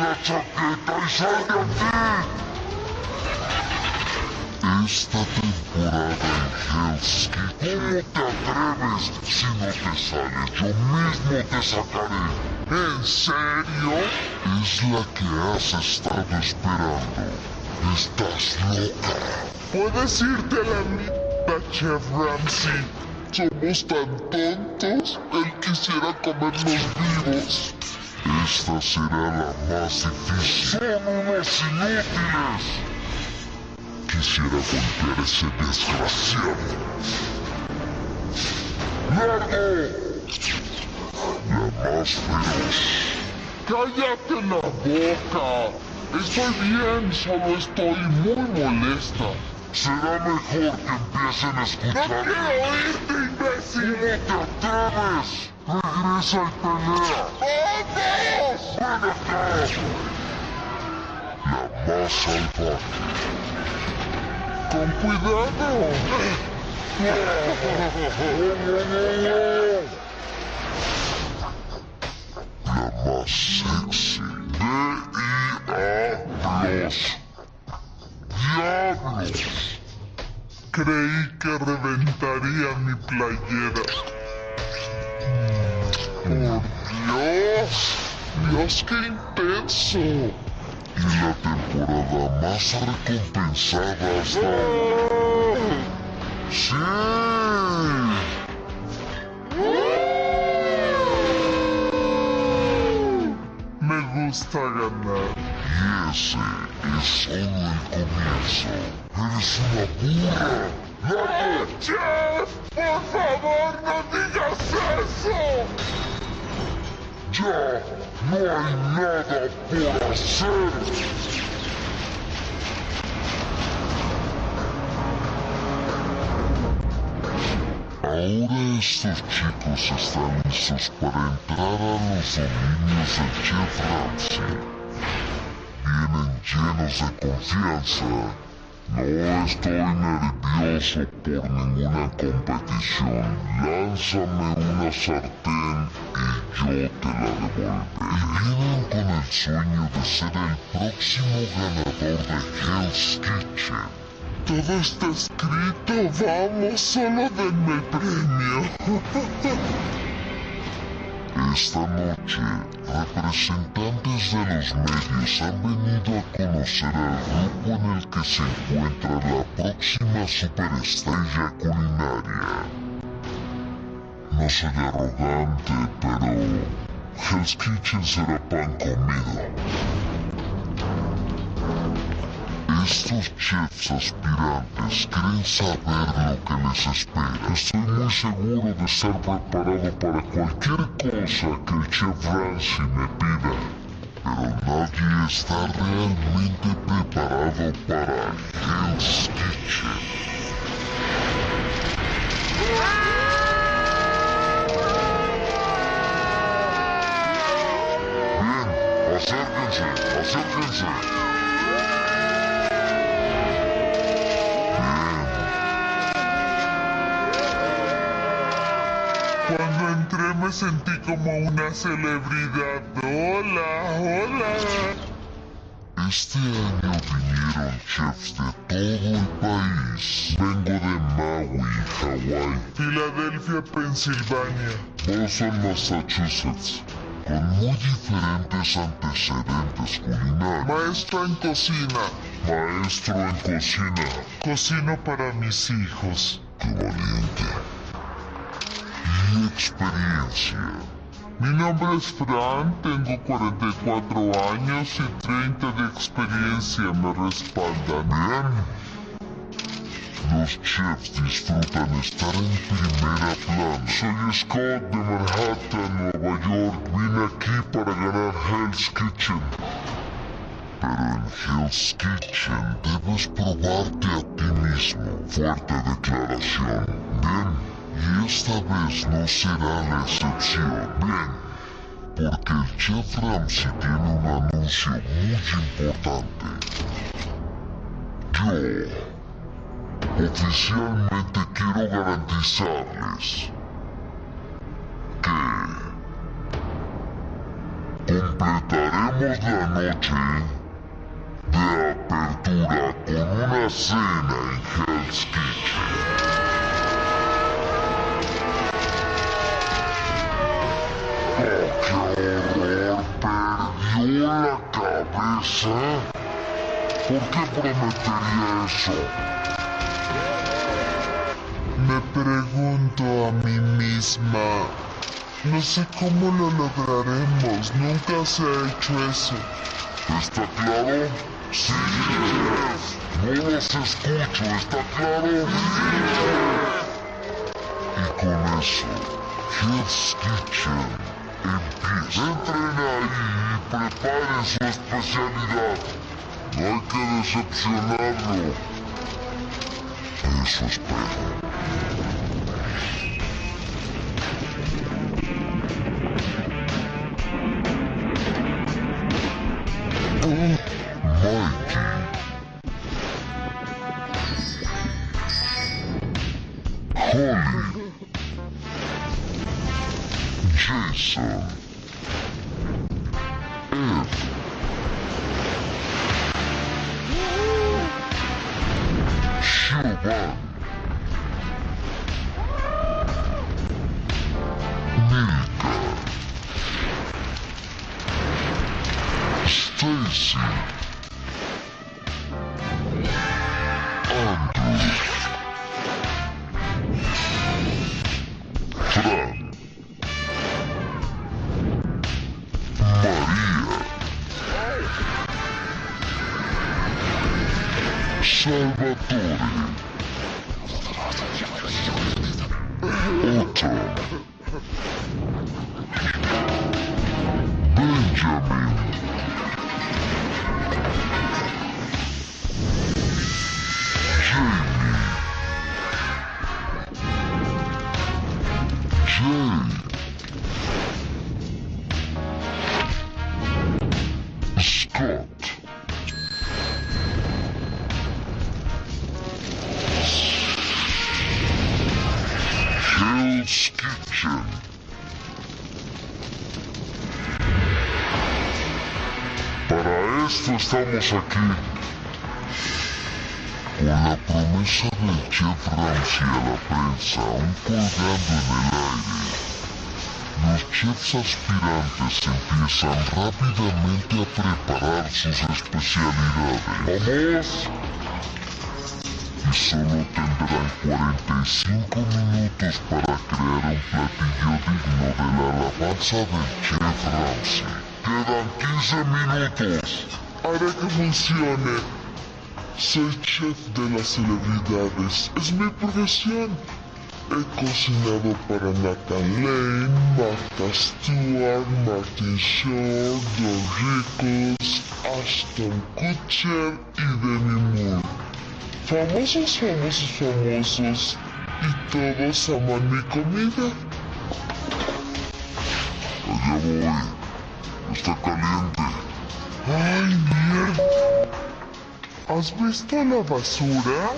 la chaqueta y sal de aquí. Esta temporada en Hell's Kitchen, ¿cómo te atreves? Si no te sales, yo mismo te sacaré. ¿En serio? Es la que has estado esperando. ¿Estás loca? Puedes irte a la mierda, Chef Ramsay. Somos tan tontos. Él quisiera comernos vivos. Esta será la más difícil. ¡Son unos inútiles! Quisiera golpear a ese desgraciado. ¡Largo! La más feroz. ¡Cállate la boca! Estoy bien, solo estoy muy molesta. Será mejor que empiecen a escuchar. ¡No quiero oírte, imbécil! ¿Cómo te atreves? Regresa y pelea. ¡Vamos! ¡Ven acá! La más salvaje. ¡Con cuidado! La más sexy. ¡Diablos! ¡Diablos! Creí que reventaría mi playera. ¡Por Dios! ¡Dios, qué intenso! Y la temporada más recompensada hasta ahora. ¡Sí! Me gusta ganar. Y ese es solo el comienzo. ¡Eres una burra! ¡Largo! ¡Chef! ¡Por favor, no digas eso! ¡Ya! ¡No hay nada por hacer! Ahora estos chicos están listos para entrar a los dominios del Chef Ramsay. Vienen llenos de confianza. No estoy nervioso por ninguna competición. Lánzame una sartén y yo te la devolveré. Y vienen con el sueño de ser el próximo ganador de Hell's Kitchen. Todo está escrito, vamos, solo denme el premio. Esta noche, representantes de los medios han venido a conocer al grupo en el que se encuentra la próxima superestrella culinaria. No soy arrogante, pero Hell's Kitchen será pan comido. Estos chefs aspirantes creen saber lo que les espera. Estoy muy seguro de estar preparado para cualquier cosa que el Chef Ramsay me pida. Pero nadie está realmente preparado para Hell's Kitchen. Bien, acérquense, acérquense. Cuando entré me sentí como una celebridad. ¡Hola, hola! Este año vinieron chefs de todo el país. Vengo de Maui, Hawái, Filadelfia, Pensilvania. Boston, Massachusetts, con muy diferentes antecedentes culinarios. Maestro en cocina. Maestro en cocina. Cocino para mis hijos. ¡Qué valiente! Y experiencia. Mi nombre es Fran, tengo 44 años y 30 de experiencia me respaldan. Bien. Los chefs disfrutan estar en primera plana. Soy Scott de Manhattan, Nueva York. Vine aquí para ganar Hell's Kitchen. Pero en Hell's Kitchen debes probarte a ti mismo. Fuerte declaración. Bien. Y esta vez no será la excepción. Bien. Porque el Chef Ramsay tiene un anuncio muy importante. Yo oficialmente quiero garantizarles que completaremos Celebremos la noche de apertura con una cena en Hell's Kitchen. ¡Oh, qué horror! ¿Perdió la cabeza? ¿Por qué prometería eso? Me pregunto a mí misma, no sé cómo lo lograremos, nunca se ha hecho eso. ¿Está claro? ¡Sí! No los escucho, ¿está claro? Y con eso, Hell's Kitchen empieza. Entren ahí y preparen su especialidad. No hay que decepcionarlo. Eso espero. Mikey. Holly. Jason. Ed. Siobhan. Milka. Stacy. Andrew. Fran. María. Salvatore. Otto. Benjamin. Jamie. Jay. Scott. Hell's Kitchen. Para esto estamos aquí. Con la promesa del chef Ramsay a la prensa aún colgando en el aire, los chefs aspirantes empiezan rápidamente a preparar sus especialidades. ¡Vamos! Y solo tendrán 45 minutos para crear un platillo digno de la alabanza del chef Ramsay. ¡Quedan 15 minutos! Haré que funcione. Soy chef de las celebridades, es mi profesión. He cocinado para Nathan Lane, Martha Stewart, Martin Short, Los Ricos, Ashton Kutcher y Demi Moore. Famosos, y todos aman mi comida. Allá voy. Está caliente. ¡Ay, mierda! ¿Has visto la basura?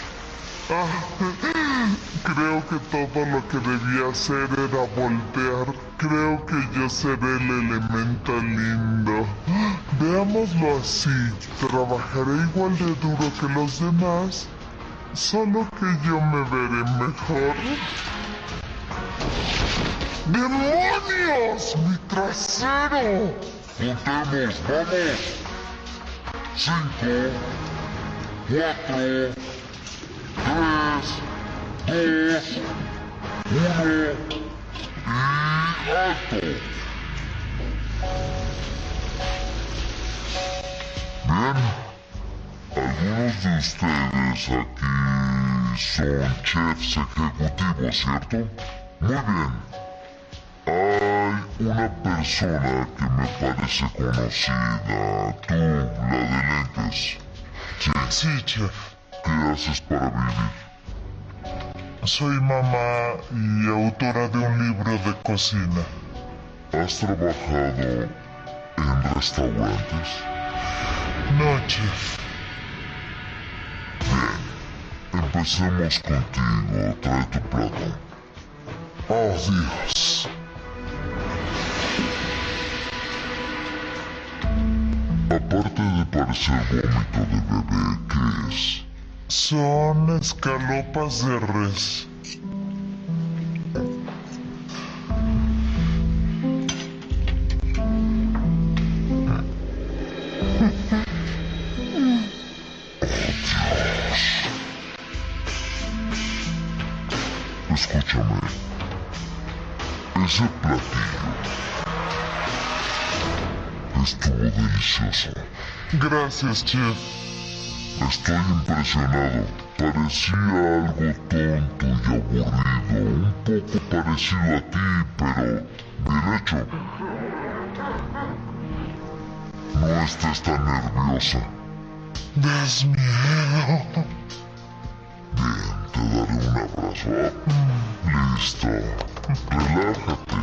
Creo que todo lo que debía hacer era voltear. Creo que yo seré el elemento lindo. Veámoslo así. Trabajaré igual de duro que los demás, solo que yo me veré mejor. ¡Demonios! ¡Mi trasero! Contemos, vamos. 5, 4, 3, 2, 1 y alto. Bien, algunos de ustedes aquí son chefs ejecutivos, ¿cierto? Muy bien. Hay una persona que me parece conocida, tú, la de lentes. Sí, chef. ¿Qué haces para vivir? Soy mamá y autora de un libro de cocina. ¿Has trabajado en restaurantes? No, chef. Bien, empecemos contigo. Trae tu plato. Oh, Dios. Aparte de parecer vómito de bebé, ¿qué es? Son escalopas de res. Escúchame, ese platillo estuvo delicioso. Gracias, chef. Estoy impresionado. Parecía algo tonto y aburrido, un poco parecido a ti, pero bien hecho. No estés tan nerviosa. Das miedo. Bien, te daré un abrazo. Listo. Relájate.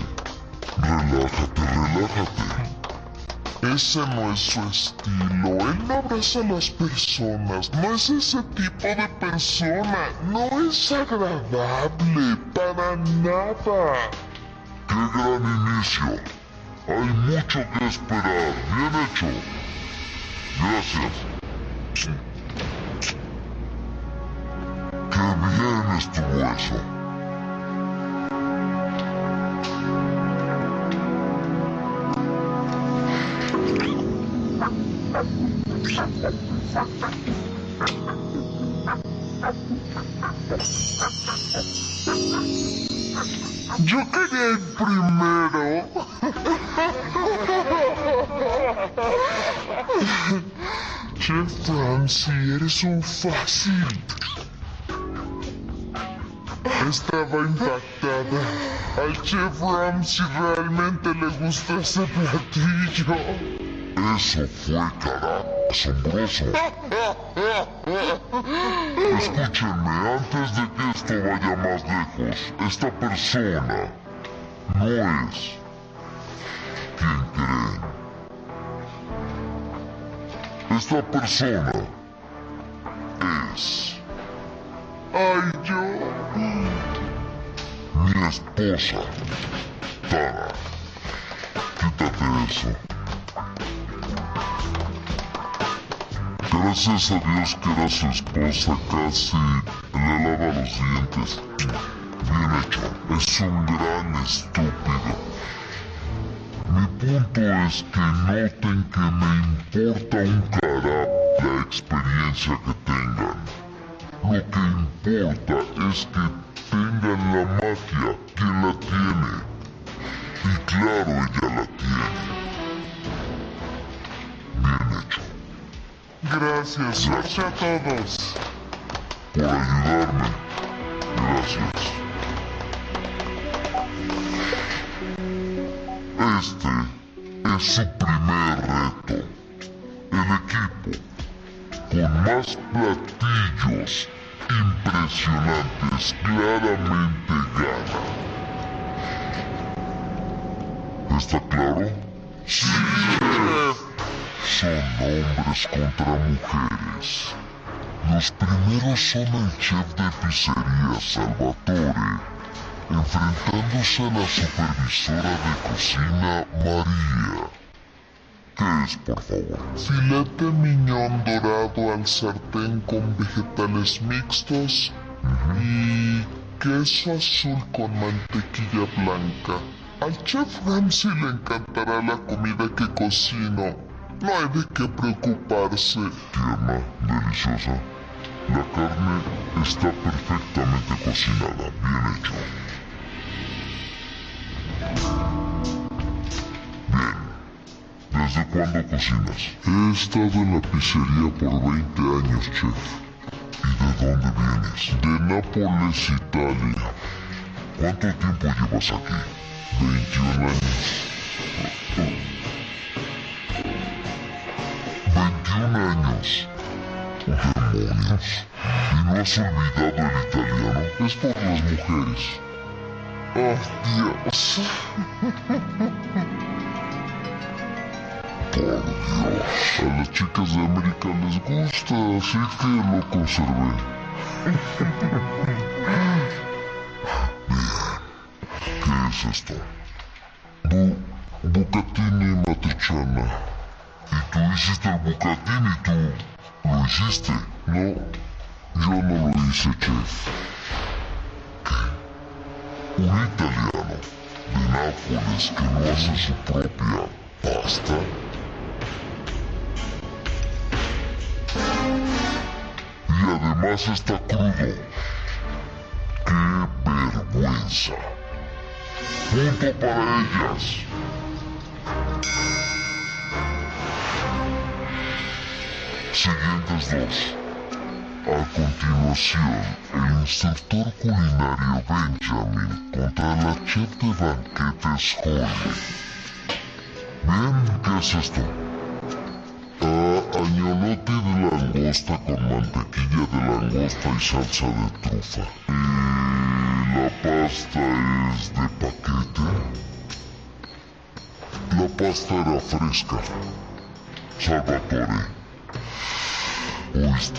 Relájate. Ese no es su estilo. Él no abraza a las personas. No es ese tipo de persona. No es agradable. Para nada. ¡Qué gran inicio! Hay mucho que esperar. Bien hecho. Gracias. ¡Qué bien estuvo eso! Yo quería ir primero. Chef Ramsay, eres un fácil. Estaba impactada. Al Chef Ramsay realmente le gusta ese platillo. Eso fue asombroso. Escúchenme, antes de que esto vaya más lejos, esta persona no es quien creen. Esta persona es Ay, yo. mi esposa, Tara. Quítate eso. Gracias a Dios que era su esposa, casi le lava los dientes. Bien hecho, es un gran estúpido. Mi punto es que noten que me importa un carajo la experiencia que tengan. Lo que importa es que tengan la magia. ¿Quién la tiene? Y claro, ella la tiene. Bien hecho. Gracias, suerte a todos. Por ayudarme. Gracias. Este es su primer reto. El equipo con más platillos impresionantes claramente gana. ¿Está claro? Sí, chef. Son hombres contra mujeres. Los primeros son el chef de pizzería Salvatore, enfrentándose a la supervisora de cocina María. ¿Qué es, por favor? Filete miñón dorado al sartén con vegetales mixtos y queso azul con mantequilla blanca. Al Chef Ramsay le encantará la comida que cocino. No hay de qué preocuparse. Tierna, deliciosa. La carne está perfectamente cocinada. Bien hecho. Bien. ¿Desde cuándo cocinas? He estado en la pizzería por 20 años, chef. ¿Y de dónde vienes? De Nápoles, Italia. ¿Cuánto tiempo llevas aquí? 21 años. 21 años. ¡Demonios! ¿Y no has olvidado el italiano? Es por las mujeres. ¡Oh, Dios! Por Dios. A las chicas de América les gusta, así que lo conservé. Bien. ¿Qué es esto? Bucatini matriciana. Y tú hiciste el bucatín y tú lo hiciste. No, yo no lo hice, chef. Un italiano de Nápoles que no hace su propia pasta. Y además está crudo. ¡Qué vergüenza! ¡Punto para ellas! Siguientes dos. A continuación, el instructor culinario Benjamin contra la chef de banquetes Holly. Bien, ¿qué es esto? Añolote de langosta con mantequilla de langosta y salsa de trufa. La pasta es de paquete. La pasta era fresca. Salvatore. ¿Oíste?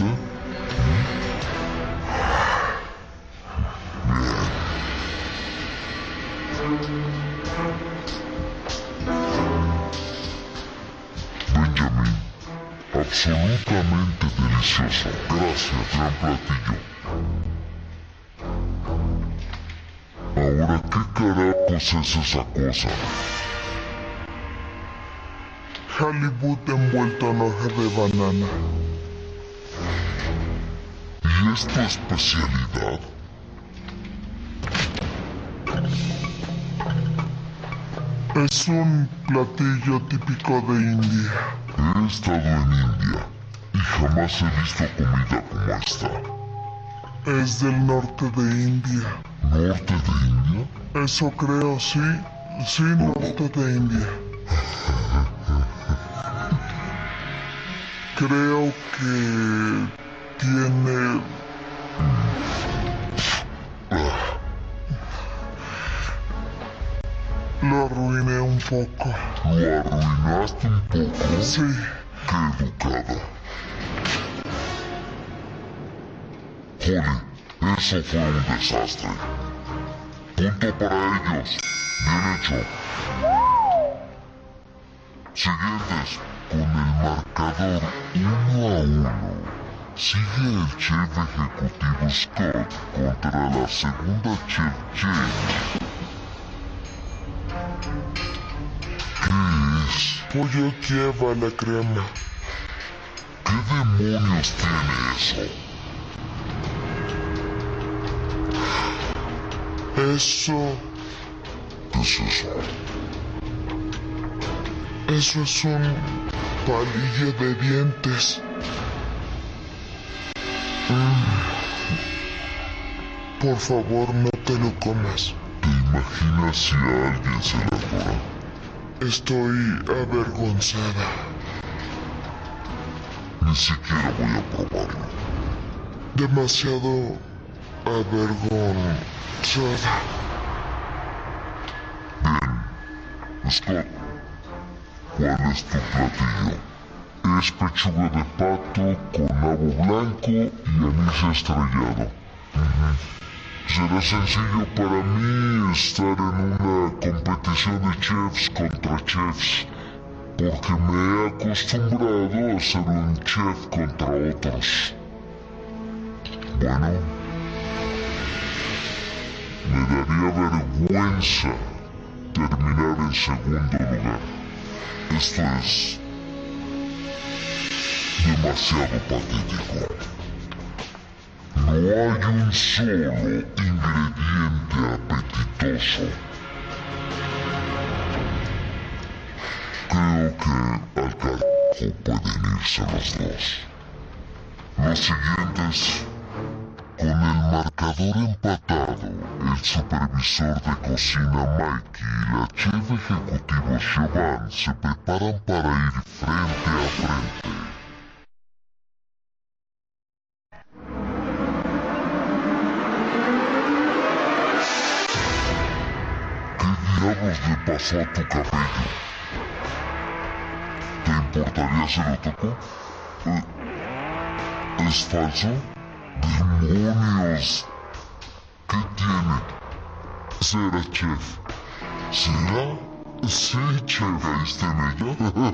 Benjamin, absolutamente delicioso. Gracias, gran platillo. Ahora, ¿qué carajos es esa cosa? Halibut envuelto en hoja de banana. ¿Y es tu especialidad? Es un platillo típico de India. He estado en India y jamás he visto comida como esta. Es del norte de India. ¿Norte de India? Eso creo, sí. Sí, norte de India. Creo que tiene... Lo arruiné un poco. ¿Lo arruinaste un poco? Sí. ¡Qué educada! Holly, eso fue un desastre. Punto para ellos. Bien hecho. Siguientes, con el marcador 1-1. Sigue el chef ejecutivo Scott contra la segunda chef Jane. ¿Qué es? Pollo lleva la crema. ¿Qué demonios tiene eso? Eso... ¿Qué es eso? Eso es un palillo de dientes. Por favor, no te lo comas. ¿Te imaginas si a alguien se le atora? Estoy avergonzada. Ni siquiera voy a probarlo. Demasiado avergonzada. Bien, Scott, ¿cuál es tu platillo? Es pechuga de pato con nabo blanco y anís estrellado. Será sencillo para mí estar en una competición de chefs contra chefs, porque me he acostumbrado a ser un chef contra otros. Bueno, me daría vergüenza terminar en segundo lugar. Esto es demasiado patético. No hay un solo ingrediente apetitoso. Creo que al carajo pueden irse los dos. Los siguientes, con el marcador empatado, el supervisor de cocina Mikey y la chef ejecutivo Siobhan se preparan para ir frente a frente. ¿Qué diablos le pasó a tu cabello? ¿Te importaría si lo toco? ¿Es falso? ¡Demonios! ¿Qué tiene? Cera, chef. ¿Cera? Sí, che, ¿caíste en ella?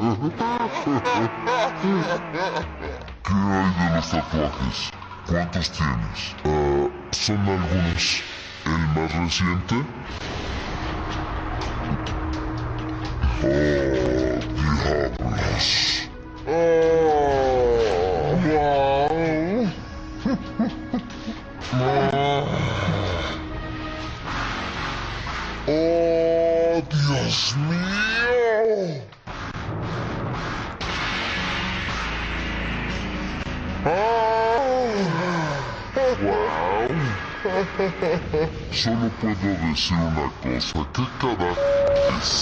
¿Qué hay de los tatuajes? ¿Cuántos tienes? Son algunos. ¿El más reciente? Diablos. ¡Oh, Dios mío! ¡Wow! Solo puedo decir una cosa. ¿Qué carácter es?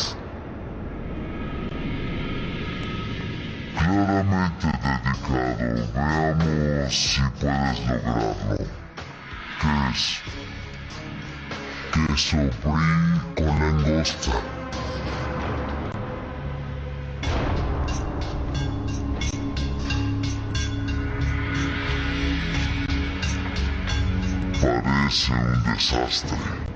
Claramente dedicado. Veamos si puedes lograrlo. ¿Qué es? Queso brie con langosta. Parece un desastre.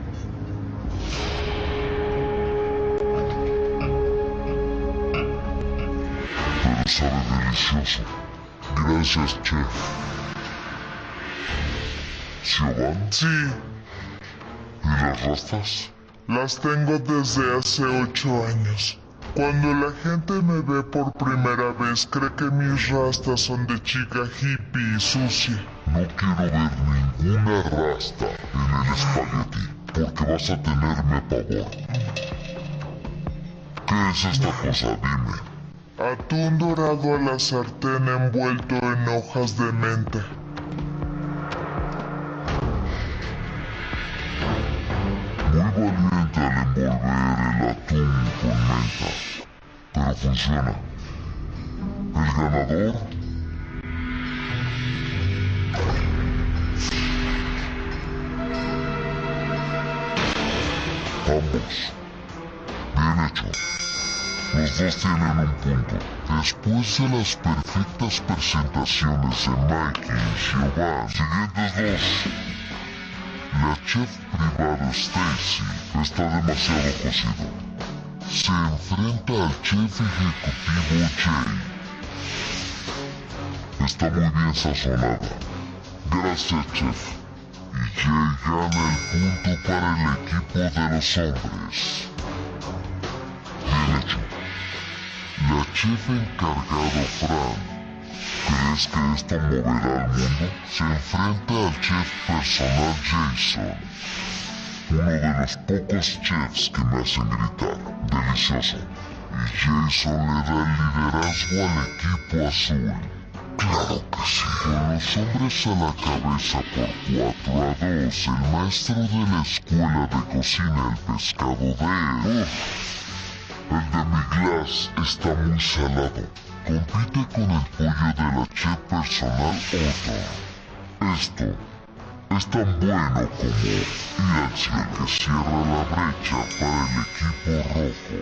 Pero sabe delicioso. Gracias, chef. ¿Siobhan? Sí, ¿Y las rastas? las tengo desde hace 8 años. Cuando la gente me ve por primera vez, cree que mis rastas son de chica hippie y sucia. No quiero ver ninguna rasta en el espagueti, porque vas a tenerme pavor. ¿Qué es esta cosa? Dime. Atún dorado a la sartén envuelto en hojas de menta. Muy valiente al envolver el atún con menta, pero funciona. ¿El ganador? Ambos. Bien hecho. Los dos tienen un punto. Después de las perfectas presentaciones de Mikey y Siobhan, siguientes dos. La chef privada Stacy está demasiado cocido. Se enfrenta al chef ejecutivo Jay. Está muy bien sazonada. Gracias, chef. Y Jay gana el punto para el equipo de los hombres. Bien hecho. La chef encargado Fran, ¿crees que esto moverá al mundo? Se enfrenta al chef personal Jason, uno de los pocos chefs que me hacen gritar, delicioso. Y Jason le da el liderazgo al equipo azul. Claro que sí. Con los hombres a la cabeza por 4-2, el maestro de la escuela de cocina, el pescado de... El demi-glace está muy salado. Compite con el pollo de la chef personal Otto. Esto es tan bueno como Yancy, el que cierra la brecha para el equipo rojo.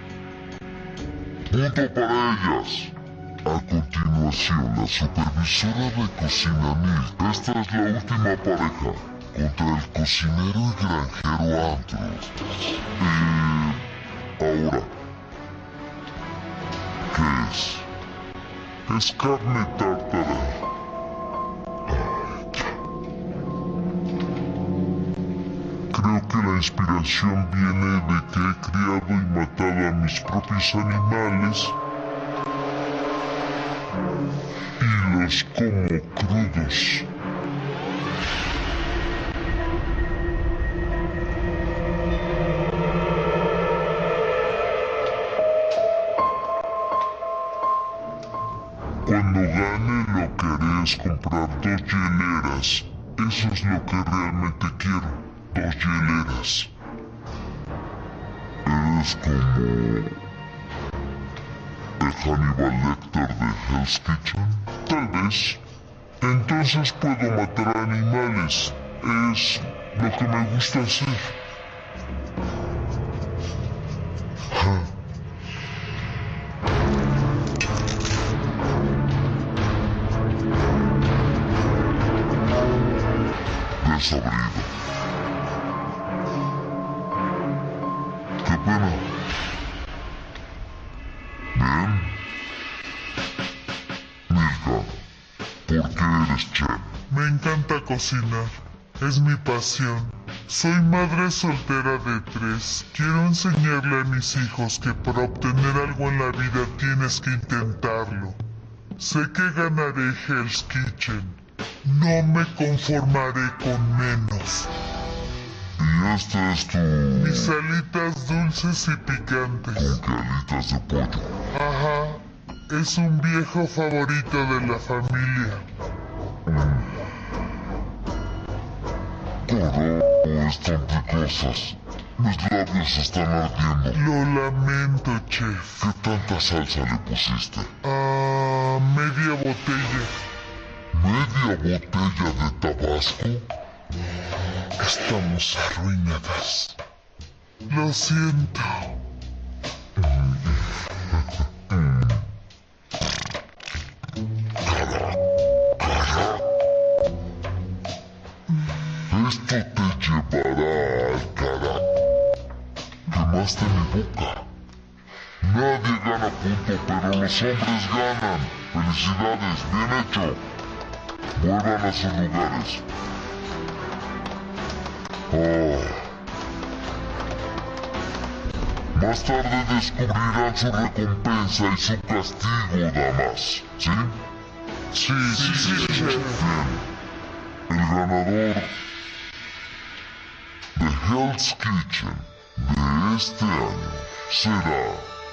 ¡Punto para ellas! A continuación, la supervisora de cocina Neil. Esta es la última pareja contra el cocinero y granjero Andrew. Ahora, ¿qué es? Es carne tártara. Creo que la inspiración viene de que he criado y matado a mis propios animales y los como crudos. Cuando gane lo que haré es comprar 2 hieleras. Eso es lo que realmente quiero. 2 hieleras. Eres como... el Hannibal Lecter de Hell's Kitchen. Tal vez. Entonces puedo matar animales. Es lo que me gusta hacer. Desabrido. Qué pena. Me encanta cocinar. Es mi pasión. Soy madre soltera de 3. Quiero enseñarle a mis hijos que para obtener algo en la vida tienes que intentarlo. Sé que ganaré Hell's Kitchen. No me conformaré con menos. Y este es tu... Mis alitas dulces y picantes. ¿Con qué alitas de pollo? Ajá. Es un viejo favorito de la familia. Carajo, están picosas. Mis labios están ardiendo. Lo lamento, chef. ¿Qué tanta salsa le pusiste? Media botella. ¿Media botella de Tabasco? Estamos arruinadas. Lo siento. Esto te llevará al carajo. Quemaste mi boca. Nadie gana punto, pero los hombres ganan. Felicidades, bien hecho. Vuelvan a sus lugares. Más tarde descubrirán su recompensa y su castigo, damas. ¿Sí? Sí, chef. Bien. El ganador de Hell's Kitchen de este año será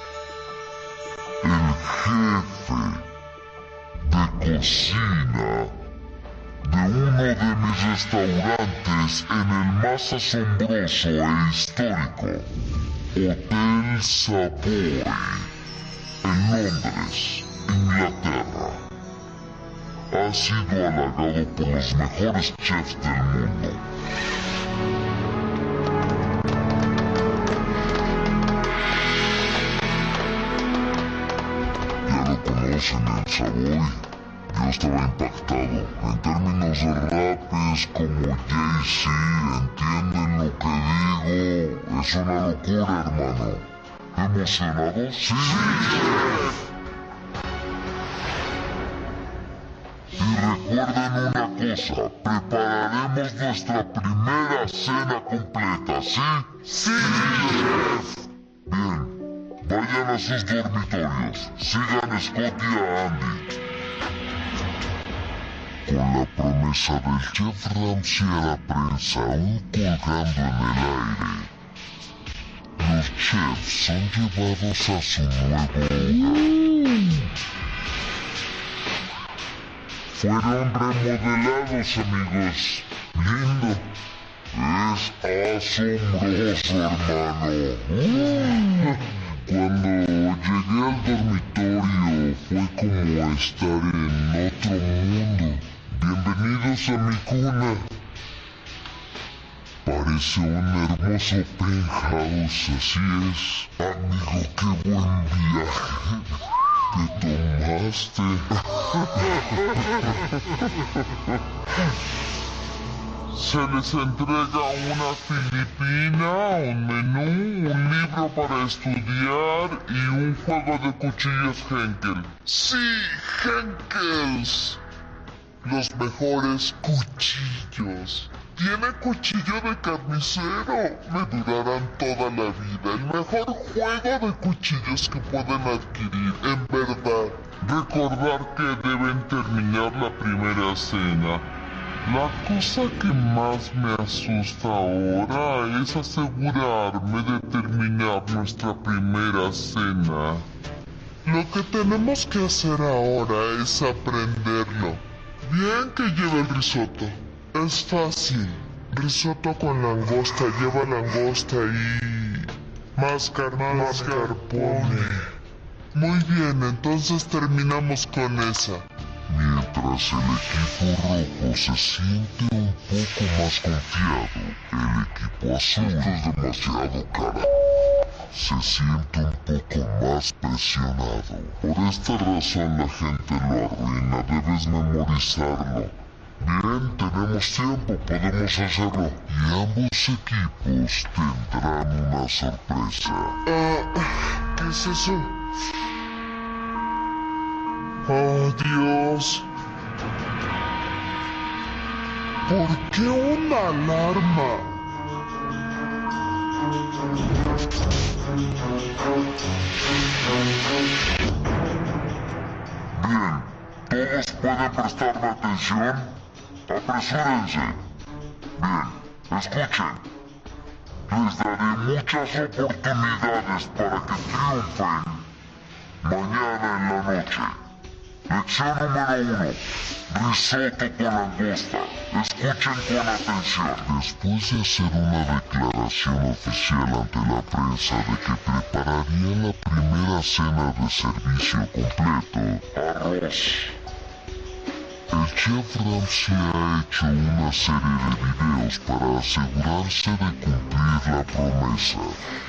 el jefe de cocina de uno de mis restaurantes en el más asombroso e histórico Hotel Savoy en Londres, Inglaterra. Ha sido halagado por los mejores chefs del mundo. Ya lo conocen, el Savoy. Yo estaba impactado. En términos de rap es como Jay-Z, ¿entienden lo que digo? Es una locura, hermano. ¿Emocionado? Sí, chef. Y recuerden una cosa, prepararemos nuestra primera cena completa, ¿sí? Sí, chef. Bien, vayan a sus dormitorios, sigan a Scott y a Andy. Con la promesa del chef Ramsay a la prensa aún colgando en el aire, los chefs son llevados a su nuevo hogar. Fueron remodelados, amigos. Lindo. Es asombroso, hermano. Cuando llegué al dormitorio fue como estar en otro mundo. Bienvenidos a mi cuna. Parece un hermoso penthouse, así es. Amigo, qué buen viaje que tomaste. Se les entrega una filipina, un menú, un libro para estudiar y un juego de cuchillos Henkel. ¡Sí, Henkels! Los mejores cuchillos. Tiene cuchillo de carnicero. Me durarán toda la vida. El mejor juego de cuchillos que pueden adquirir, en verdad. Recordar que deben terminar la primera cena. La cosa que más me asusta ahora es asegurarme de terminar nuestra primera cena. Lo que tenemos que hacer ahora es aprenderlo. Bien que lleve el risotto. Es fácil. Risotto con langosta, lleva langosta y... mascarpone. Muy bien, entonces terminamos con esa. Mientras el equipo rojo se siente un poco más confiado, el equipo azul es demasiado cara. Se siente un poco más presionado. Por esta razón la gente lo arruina, debes memorizarlo. Bien, tenemos tiempo, podemos hacerlo. Y ambos equipos tendrán una sorpresa. ¿Qué es eso? ¡Oh, Dios! ¿Por qué una alarma? Bien, ¿todos pueden prestarme atención? Apresúrense. Bien, escuchen. Les daré muchas oportunidades para que triunfen mañana en la noche. Lección número 1. Risotto con langosta. Escuchen con atención. Después de hacer una declaración oficial ante la prensa de que prepararía la primera cena de servicio completo, arroz. El chef Ramsay ha hecho una serie de videos para asegurarse de cumplir la promesa.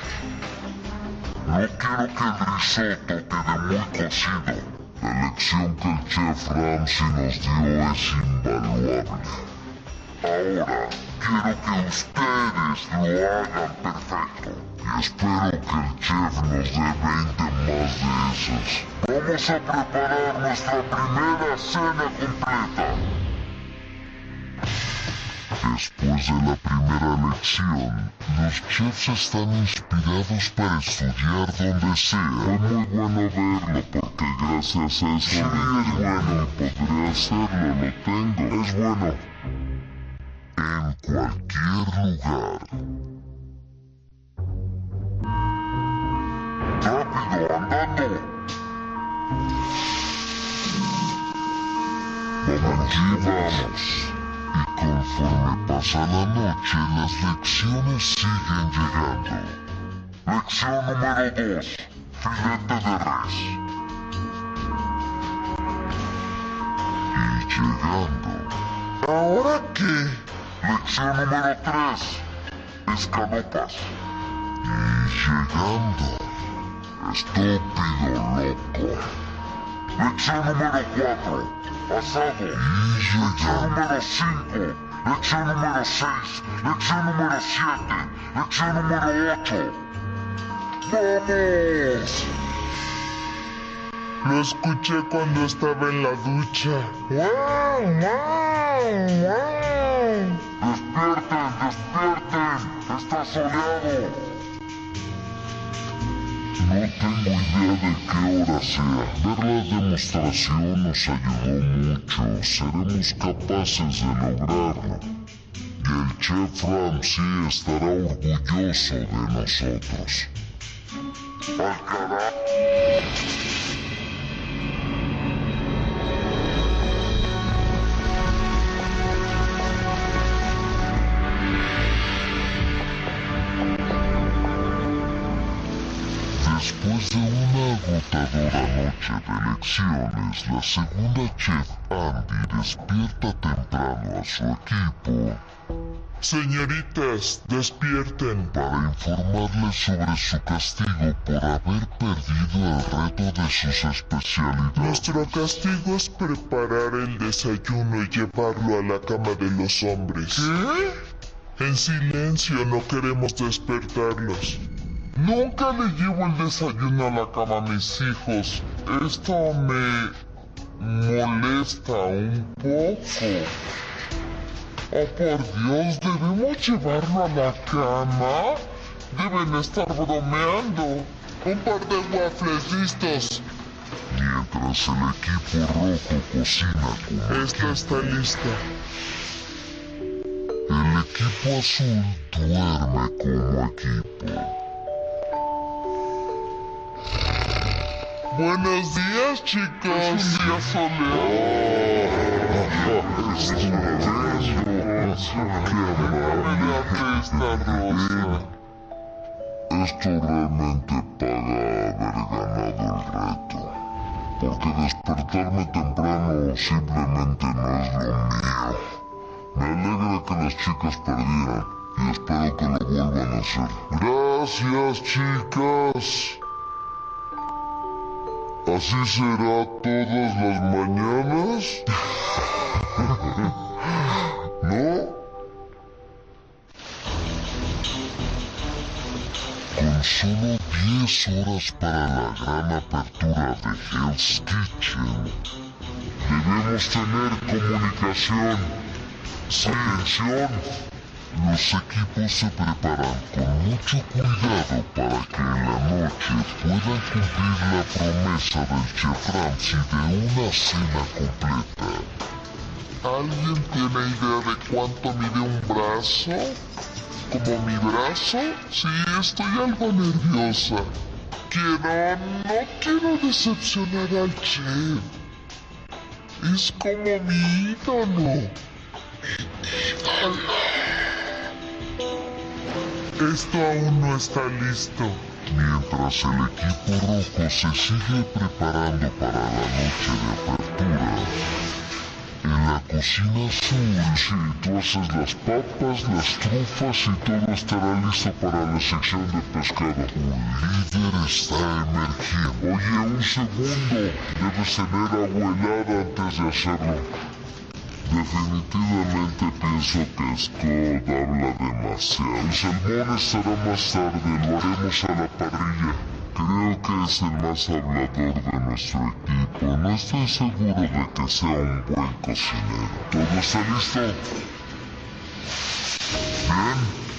No quiero que el risotto quede muy cocido. La lección que el chef Ramsay nos dio es invaluable. Ahora, quiero que ustedes lo hagan perfecto. Y espero que el chef nos dé 20 más de esos. Vamos a preparar nuestra primera cena completa. Después de la primera lección, los chefs están inspirados para estudiar donde sea. Fue muy bueno verlo porque gracias a eso... Sí, es bueno. Podría hacerlo, lo tengo. Es bueno. En cualquier lugar. ¡Rápido, andando! Allí vamos. Y conforme pasa la noche, las lecciones siguen llegando. Lección número 2. Filete de res. Y llegando. ¿Ahora qué? Lección número 3. Escalopas. Y llegando. Estúpido loco. Lección número 4. Asado. Y lección número 5. Lección número 6. Lección número 7. Lección número 8. ¡Vamos! Lo escuché cuando estaba en la ducha. ¡Wow! ¡Wow! ¡Wow! ¡Despierten! ¡Despierten! ¡Está soleado! No tengo idea de qué hora sea. Ver la demostración nos ayudó mucho. Seremos capaces de lograrlo. Y el chef Ramsay estará orgulloso de nosotros. ¡Al carajo! Después de una agotadora noche de lecciones, la segunda chef Andy despierta temprano a su equipo. Señoritas, despierten. Para informarles sobre su castigo por haber perdido el reto de sus especialidades. Nuestro castigo es preparar el desayuno y llevarlo a la cama de los hombres. ¿Qué? En silencio, no queremos despertarlos. Nunca le llevo el desayuno a la cama a mis hijos. Esto me molesta un poco. Oh, por Dios, ¿debemos llevarlo a la cama? Deben estar bromeando. Un par de waffles listos. Mientras el equipo rojo cocina como Esta está lista. El equipo azul duerme como equipo. Buenos días, chicos. Es un día soleado. Esto realmente paga haber ganado el reto. Porque despertarme temprano simplemente no es lo mío. Me alegra que las chicas perdieran y espero que lo vuelvan a hacer. Gracias, chicas. ¿Así será todas las mañanas? ¿No? Con solo 10 horas para la gran apertura de Hell's Kitchen, debemos tener comunicación. Atención, los equipos se preparan con mucho cuidado para que en la noche puedan cumplir la promesa del chef Ramsay de una cena completa. ¿Alguien tiene idea de cuánto mide un brazo? ¿Como mi brazo? Sí, estoy algo nerviosa. No quiero decepcionar al chef. Es como mi ídolo. Esto aún no está listo. Mientras el equipo rojo se sigue preparando para la noche de apertura, en la cocina azul, sí, tú haces las papas, las trufas y todo estará listo para la sección de pescado. Un líder está emergiendo. Oye, un segundo, debes tener agua helada antes de hacerlo. Definitivamente pienso que Scott habla demasiado. El salmón estará más tarde, lo haremos a la parrilla. Creo que es el más hablador de nuestro equipo. No estoy seguro de que sea un buen cocinero. ¿Todo está listo? Bien.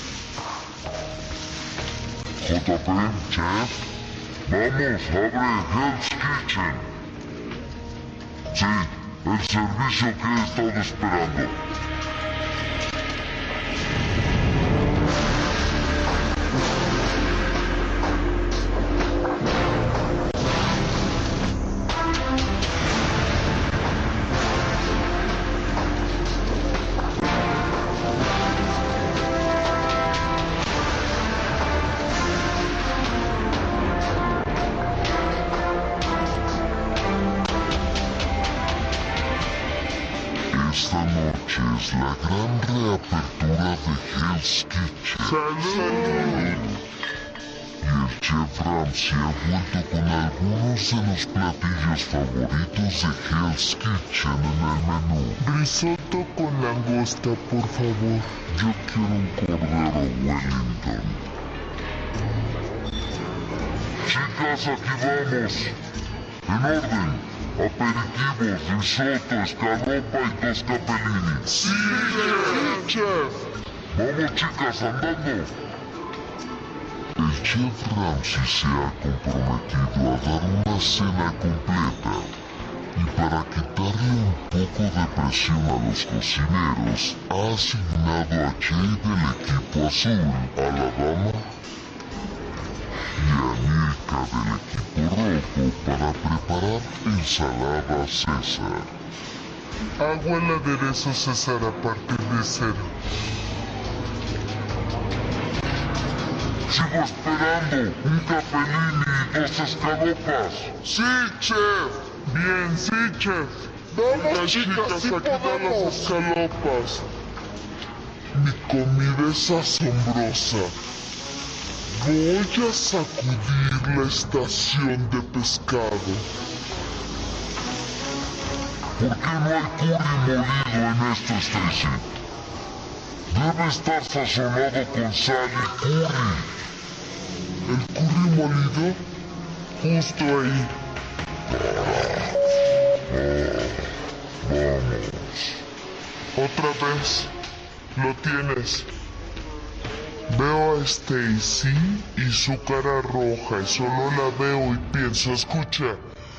JP, chef. Vamos, abre Hell's Kitchen. Sí, el servicio que he estado esperando. Esta noche es la gran reapertura de Hell's Kitchen. ¡Salud! Y el chef Ramsay ha vuelto con algunos de los platillos favoritos de Hell's Kitchen en el menú. Risotto con langosta, por favor. Yo quiero un cordero Wellington. Chicas, aquí vamos. En orden. Aperitivos, risotto, escalopa y 2 capellini. ¡Sí, chef! Vamos, chicas, andando. El chef Ramsay se ha comprometido a dar una cena completa. Y para quitarle un poco de presión a los cocineros, ha asignado a Jay del equipo azul, a la dama, y a Milka del equipo rojo para preparar ensalada César. Hago el aderezo César a partir de 0. Sigo esperando un capellini y 2 escalopas. ¡Sí, chef! Bien, sí, chef. Vamos, chicas, aquí dan las escalopas. Mi comida es asombrosa. Voy a sacudir la estación de pescado. ¿Por qué no hay curry molido en esto, Stacy? Debe estar sazonado con sal y curry. ¿El curry molido? Justo ahí. Vamos. Otra vez. Lo tienes. Veo a Stacy y su cara roja y solo la veo y pienso, escucha.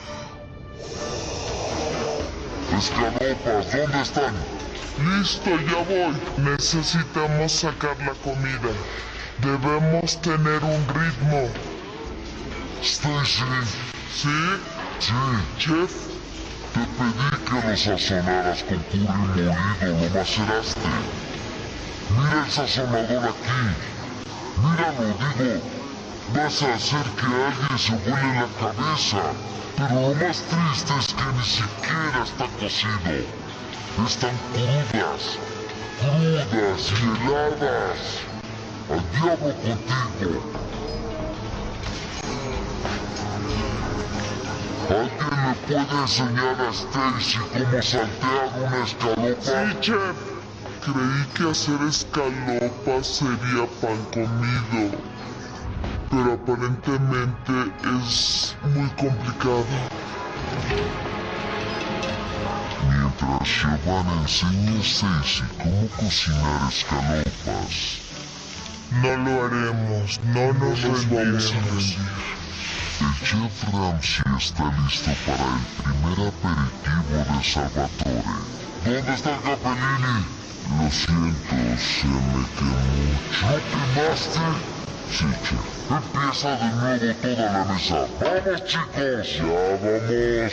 Escalopas, ¿dónde están? Listo, ya voy. Necesitamos sacar la comida. Debemos tener un ritmo. Stacy. ¿Sí? Sí. Chef, Te pedí que lo sazonaras con curry molido, lo maceraste. Mira el sazonador aquí. Míralo, digo. Vas a hacer que alguien se vuele la cabeza. Pero lo más triste es que ni siquiera está cocido. Están crudas. Crudas y heladas. Al diablo contigo. ¿Alguien le puede enseñar a Stacy cómo saltear una escalopa? sí, chef. Creí que hacer escalopas sería pan comido, pero aparentemente es muy complicado. Mientras Giovanna enseña a Stacy cómo cocinar escalopas. No lo haremos, no nos rendiremos. El chef Ramsay está listo para el primer aperitivo de Salvatore. ¿Dónde está el capellini? Lo siento, se me quemó. ¿No quemaste? Sí, chef. Empieza de nuevo toda la mesa. ¡Vamos, chicos! ¡Ya vamos!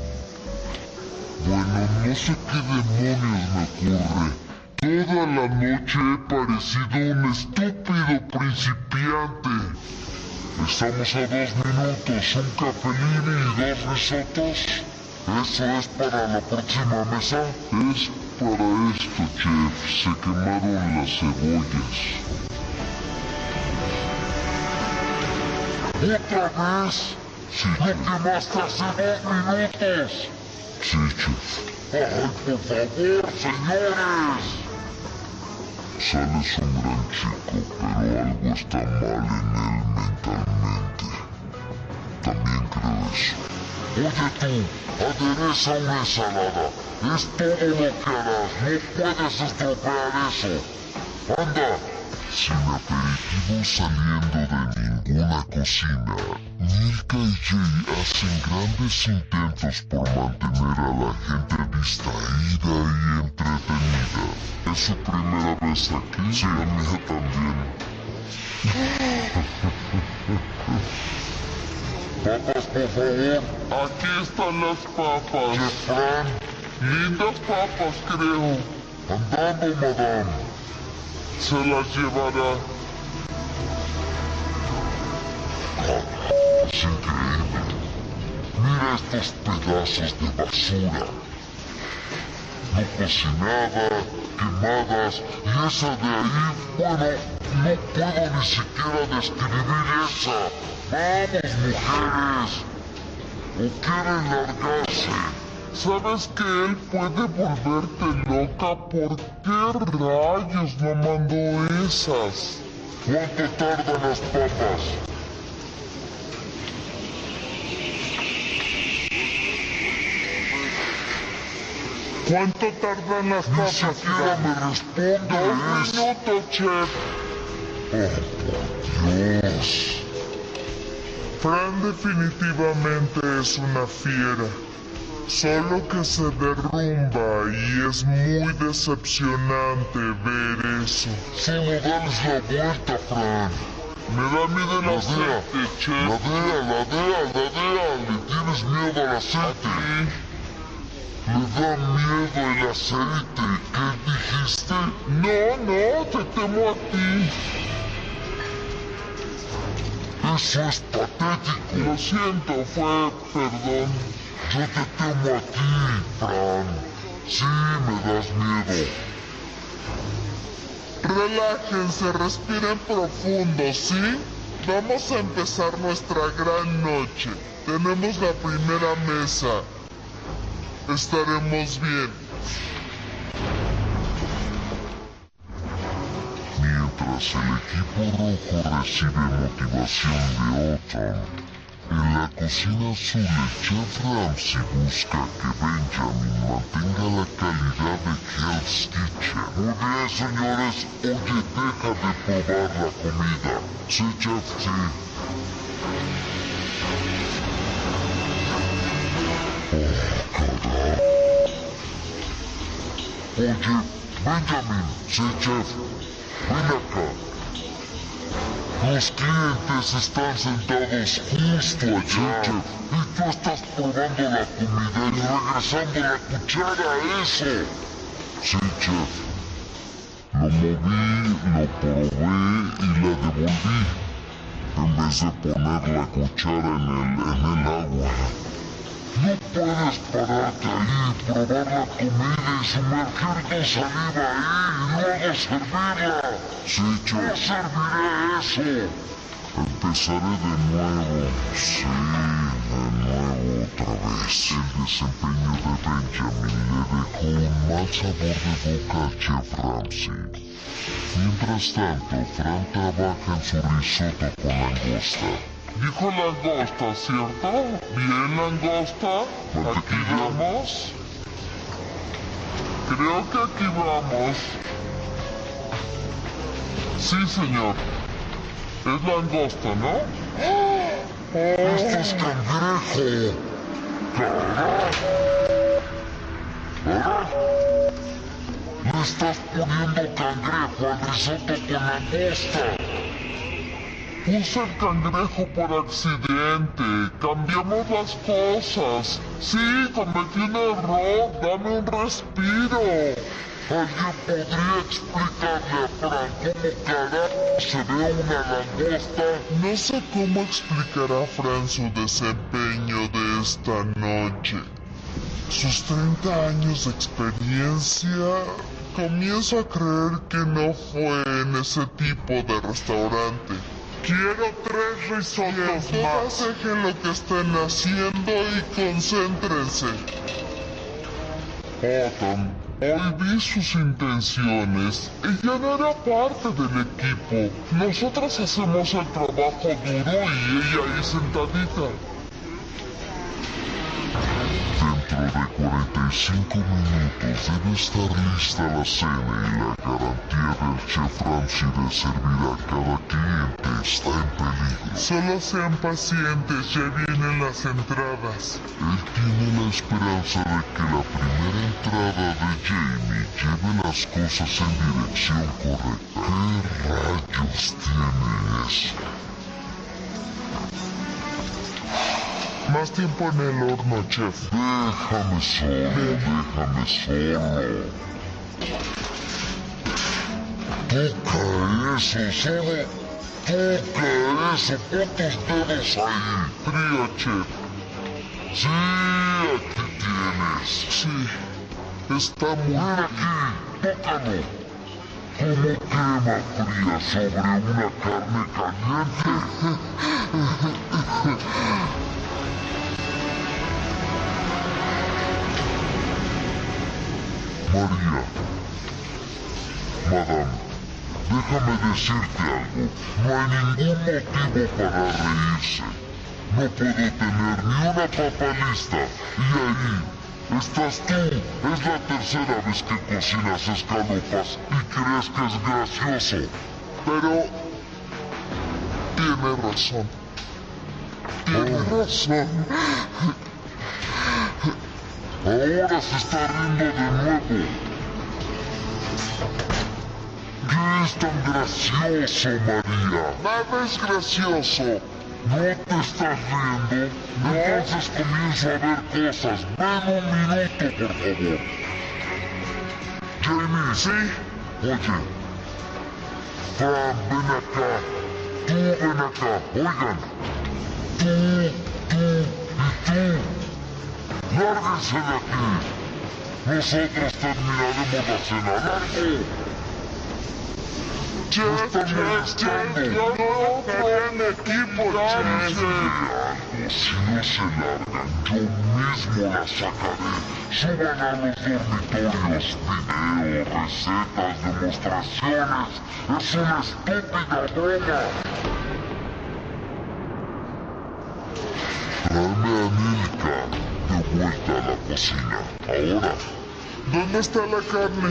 Bueno, no sé qué demonios me ocurre. Toda la noche he parecido un estúpido principiante. Estamos a 2 minutos, un capellini y 2 risotos. ¿Eso es para la próxima mesa? Es para esto, chef. Se quemaron las cebollas. ¿Otra vez? Sí, ¿lo quemaste hace 2 minutos? Sí, chef. ¡Ay, por favor, señores! Sales un gran chico, pero algo está mal en él mentalmente. También creo eso. Oye tú, adereza una ensalada. Es todo lo que harás. No puedes estropear eso. Anda. Sin aperitivo saliendo de ninguna cocina, Milka y Jay hacen grandes intentos por mantener a la gente distraída y entretenida. ¿Es su primera vez aquí? Sí, a mi hija también. Papas, por favor. Aquí están las papas. Chef Fran. Lindas papas, creo. Andando, madame. Se las llevará. Es increíble. Mira estos pedazos de basura. No cocinada, quemadas, y esa de ahí, bueno, no puedo ni siquiera describir esa. ¡Vamos, mujeres! ¿O quieren largarse? ¿Sabes que él puede volverte loca? ¿Por qué rayos no mandó esas? ¿Cuánto tardan las papas? ¿Cuánto tardan las Ni papas? siquiera me responde. 2 minutos, chef. Oh, por Dios. Fran definitivamente es una fiera. Solo que se derrumba y es muy decepcionante ver eso. Solo dales la vuelta, Fran. Me da miedo el aceite, chef. La DEA. Le tienes miedo al aceite. Le da miedo el aceite. ¿Qué dijiste? No, te temo a ti. Eso es patético. Lo siento, perdón. Yo te temo a ti, Fran. Sí, me das miedo. Relájense, respiren profundo, ¿sí? Vamos a empezar nuestra gran noche. Tenemos la primera mesa. Estaremos bien. Mientras el equipo rojo recibe motivación de Autumn, en la cocina azul el chef Ramsay busca que Benjamin mantenga la calidad de Hell's Kitchen. Muy bien, señores. Oye, deja de probar la comida. Sí, chef, sí. Oh, carajo. Oye, Benjamin. Sí, chef. Ven acá. Los clientes están sentados justo allá. Sí, chef. Y tú estás probando la comida y regresando la cuchara a eso. Sí, chef. Lo moví, lo probé y la devolví. En vez de poner la cuchara en el agua. No puedes pararte ahí, probar la comida y sumergir tu saliva ahí y luego servirla. Sí, chef. No serviré eso. Empezaré de nuevo. Sí, de nuevo otra vez. El desempeño de Benjamin le dejó un mal sabor de boca al chef Ramsay. Mientras tanto, Fran trabaja en su risotto con langosta. Dijo langosta, ¿cierto? Bien, langosta. Aquí vamos. Creo que aquí vamos. Sí, señor. Es langosta, ¿no? ¡Oh! ¡Esto es cangrejo! Le estás poniendo cangrejo al risotto con langosta. Puse el cangrejo por accidente. Cambiamos las cosas. Sí, cometí un error. Dame un respiro. ¿Alguien podría explicarle a Fran cómo carajo se ve una langosta? No sé cómo explicará Fran su desempeño de esta noche. Sus 30 años de experiencia, comienzo a creer que no fue en ese tipo de restaurante. Quiero 3 risotos más. Dejen lo que estén haciendo y concéntrense. Autumn, hoy vi sus intenciones. Ella no era parte del equipo. Nosotros hacemos el trabajo duro y ella ahí sentadita. Dentro de 45 minutos debe estar lista la cena y la garantía del chef Ramsay de servir a cada cliente está en peligro. Solo sean pacientes, ya vienen las entradas. Él tiene la esperanza de que la primera entrada de Jamie lleve las cosas en dirección correcta. ¿Qué rayos tiene eso? Más tiempo en el horno, chef. Déjame solo. Toca eso, solo toca eso. Pon tus dedos ahí. Frío, chef. Sí, aquí tienes. Sí, está muy... Ven aquí, tócalo. Como crema fría sobre una carne caliente. María, madame, déjame decirte algo. No hay ningún motivo para reírse. No puedo tener ni una papa lista. Y ahí estás tú. Es la tercera vez que cocinas escalofas y crees que es gracioso. Pero... tiene razón. Tiene razón. Ahora se está riendo de nuevo. ¿Qué es tan gracioso, María? Nada es gracioso. ¿No te estás riendo? Entonces comienzo a ver cosas. Ven un minuto, por favor. Jamie. Sí. Oye. Fran, ven acá. Tú ven acá. Oigan. Tú y tú. ¡Lárguense de aquí! Nosotros terminaremos la cena. ¡Largo! No en equipo, Si no se largan, yo mismo la sacaré. Suban a los dormitorios videos, recetas, demostraciones. Es una estúpida broma. Tráeme a Milka de vuelta a la cocina. Ahora. ¿Dónde está la carne?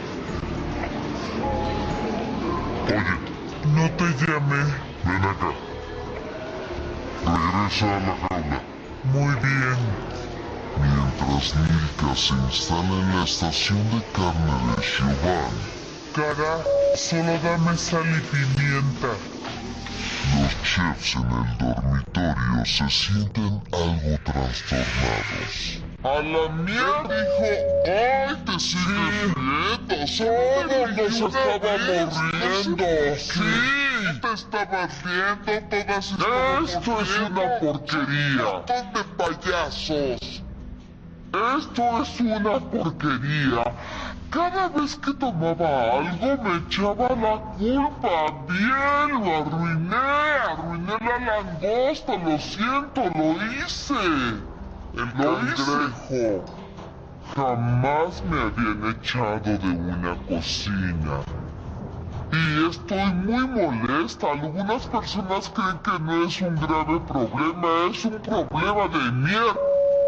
Oye. No te llamé. Ven acá. Regresa a la jaula. Muy bien. Mientras Milka se instala en la estación de carne de Siobhan. Carajo, solo dame sal y pimienta. Los chefs en el dormitorio se sienten algo trastornados. ¡A la mierda, hijo! ¡Ay, te sigues riendo! ¡Todos nos estábamos riendo! ¡Sí! Te estabas riendo, todas estábamos ¡Esto es una porquería! ¡Montón de payasos! ¡Esto es una porquería! Cada vez que tomaba algo me echaba la culpa. Bien, lo arruiné la langosta, lo siento, lo hice. El cangrejo. Jamás me habían echado de una cocina. Y estoy muy molesta. Algunas personas creen que no es un grave problema, es un problema de mierda.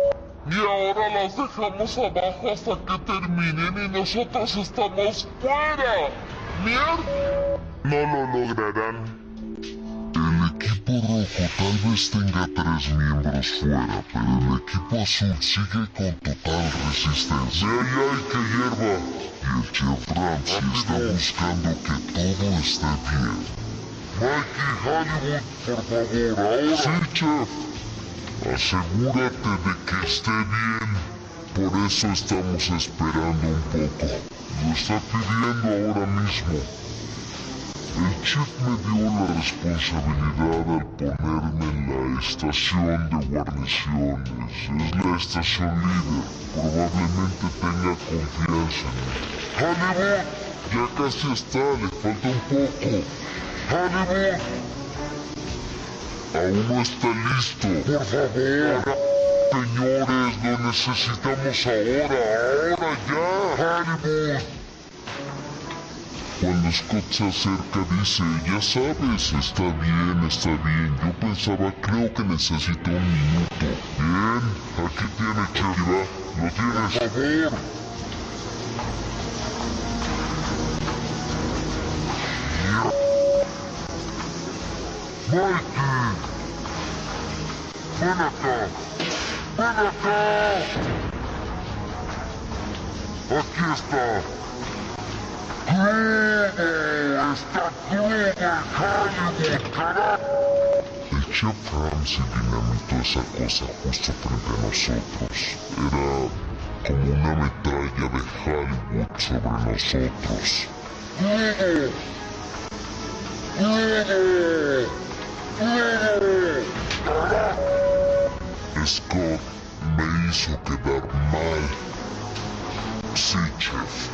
Y ahora las dejamos abajo hasta que terminen y nosotros estamos fuera. ¡Mierda! No lo lograrán. El equipo rojo tal vez tenga 3 miembros fuera, pero el equipo azul sigue con total resistencia. Ve allá y que hierva. Y el Chef Ramsay está buscando que todo esté bien. Mikey, Hollywood, por favor, ahora. Sí, Chef. Asegúrate de que esté bien. Por eso estamos esperando un poco. Lo está pidiendo ahora mismo. El chef me dio la responsabilidad al ponerme en la estación de guarniciones. Es la estación líder. Probablemente tenga confianza en mí. ¡Hollywood! Ya casi está, le falta un poco. ¡Hollywood! Aún no está listo. Por favor. Señores, lo necesitamos ahora ya. Hollywood. Cuando Scott se acerca dice, ya sabes, está bien. Yo pensaba, creo que necesito un minuto. Bien, aquí tiene, Chef. Lo tienes. Por favor. Mikey. Ven acá. ¡Ven acá! Aquí está. ¡Crudo! ¡Está crudo el Hollywood, carajo! El Chef Ramsay dinamitó esa cosa justo frente a nosotros. Era como una metralla de Hollywood sobre nosotros. ¡Crudo! ¡Crudo! ¡Crudo! ¡Carajo! Scott me hizo quedar mal. Sí, Chef.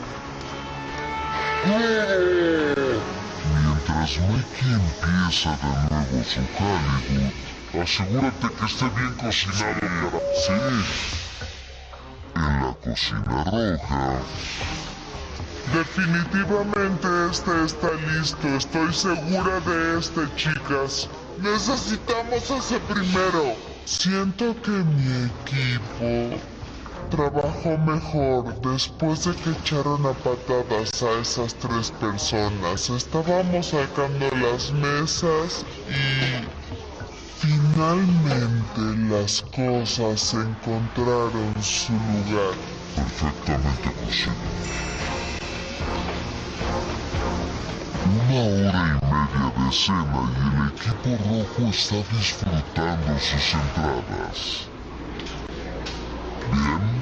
Mientras Mikey empieza de nuevo su Hollywood, asegúrate que esté bien cocinado, cara. Sí. En la cocina roja. Definitivamente este está listo. Estoy segura de chicas. Necesitamos ese primero. Siento que mi equipo trabajó mejor después de que echaron a patadas a esas 3 personas. Estábamos sacando las mesas y finalmente las cosas encontraron su lugar. Perfectamente posible. 1 hora y media de cena y el equipo rojo está disfrutando sus entradas. Bien.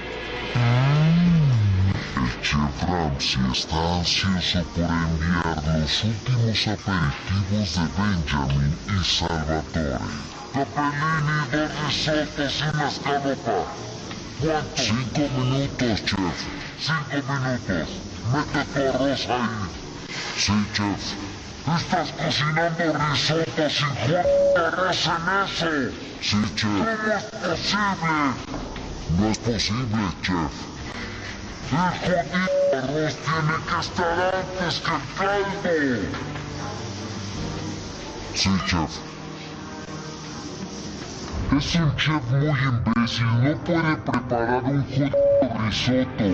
El Chef Ramsay está ansioso por enviar los últimos aperitivos de Benjamin y Salvatore. Capellini, 2 risotos y una escalopa. ¿Cuánto? 5 minutos, Chef. 5 minutos. Mete tu arroz ahí. Sí, Chef. Estás cocinando risotos y arroz en eso. Sí, Chef. ¿Cómo es posible? No es posible, Chef. El jodido arroz tiene que estar antes que el caldo. Sí, Chef. Es un chef muy imbécil. No puede preparar un jodido risotto.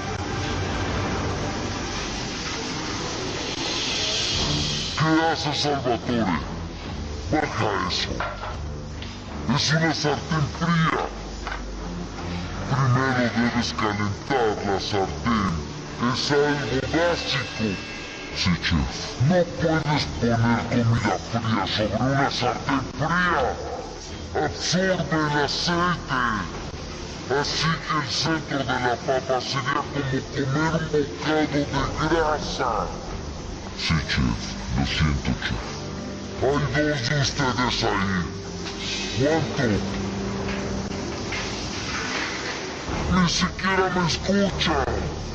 ¿Qué hace Salvatore? Baja eso. Es una sartén fría. Primero debes calentar la sartén. Es algo básico. Sí, Chef. No puedes poner comida fría sobre una sartén fría. Absorbe el aceite. Así que el centro de la papa sería como comer un bocado de grasa. Sí, Chef. Lo siento, Chef. Hay 2 de ustedes ahí. ¿Cuánto? Ni siquiera me escucha.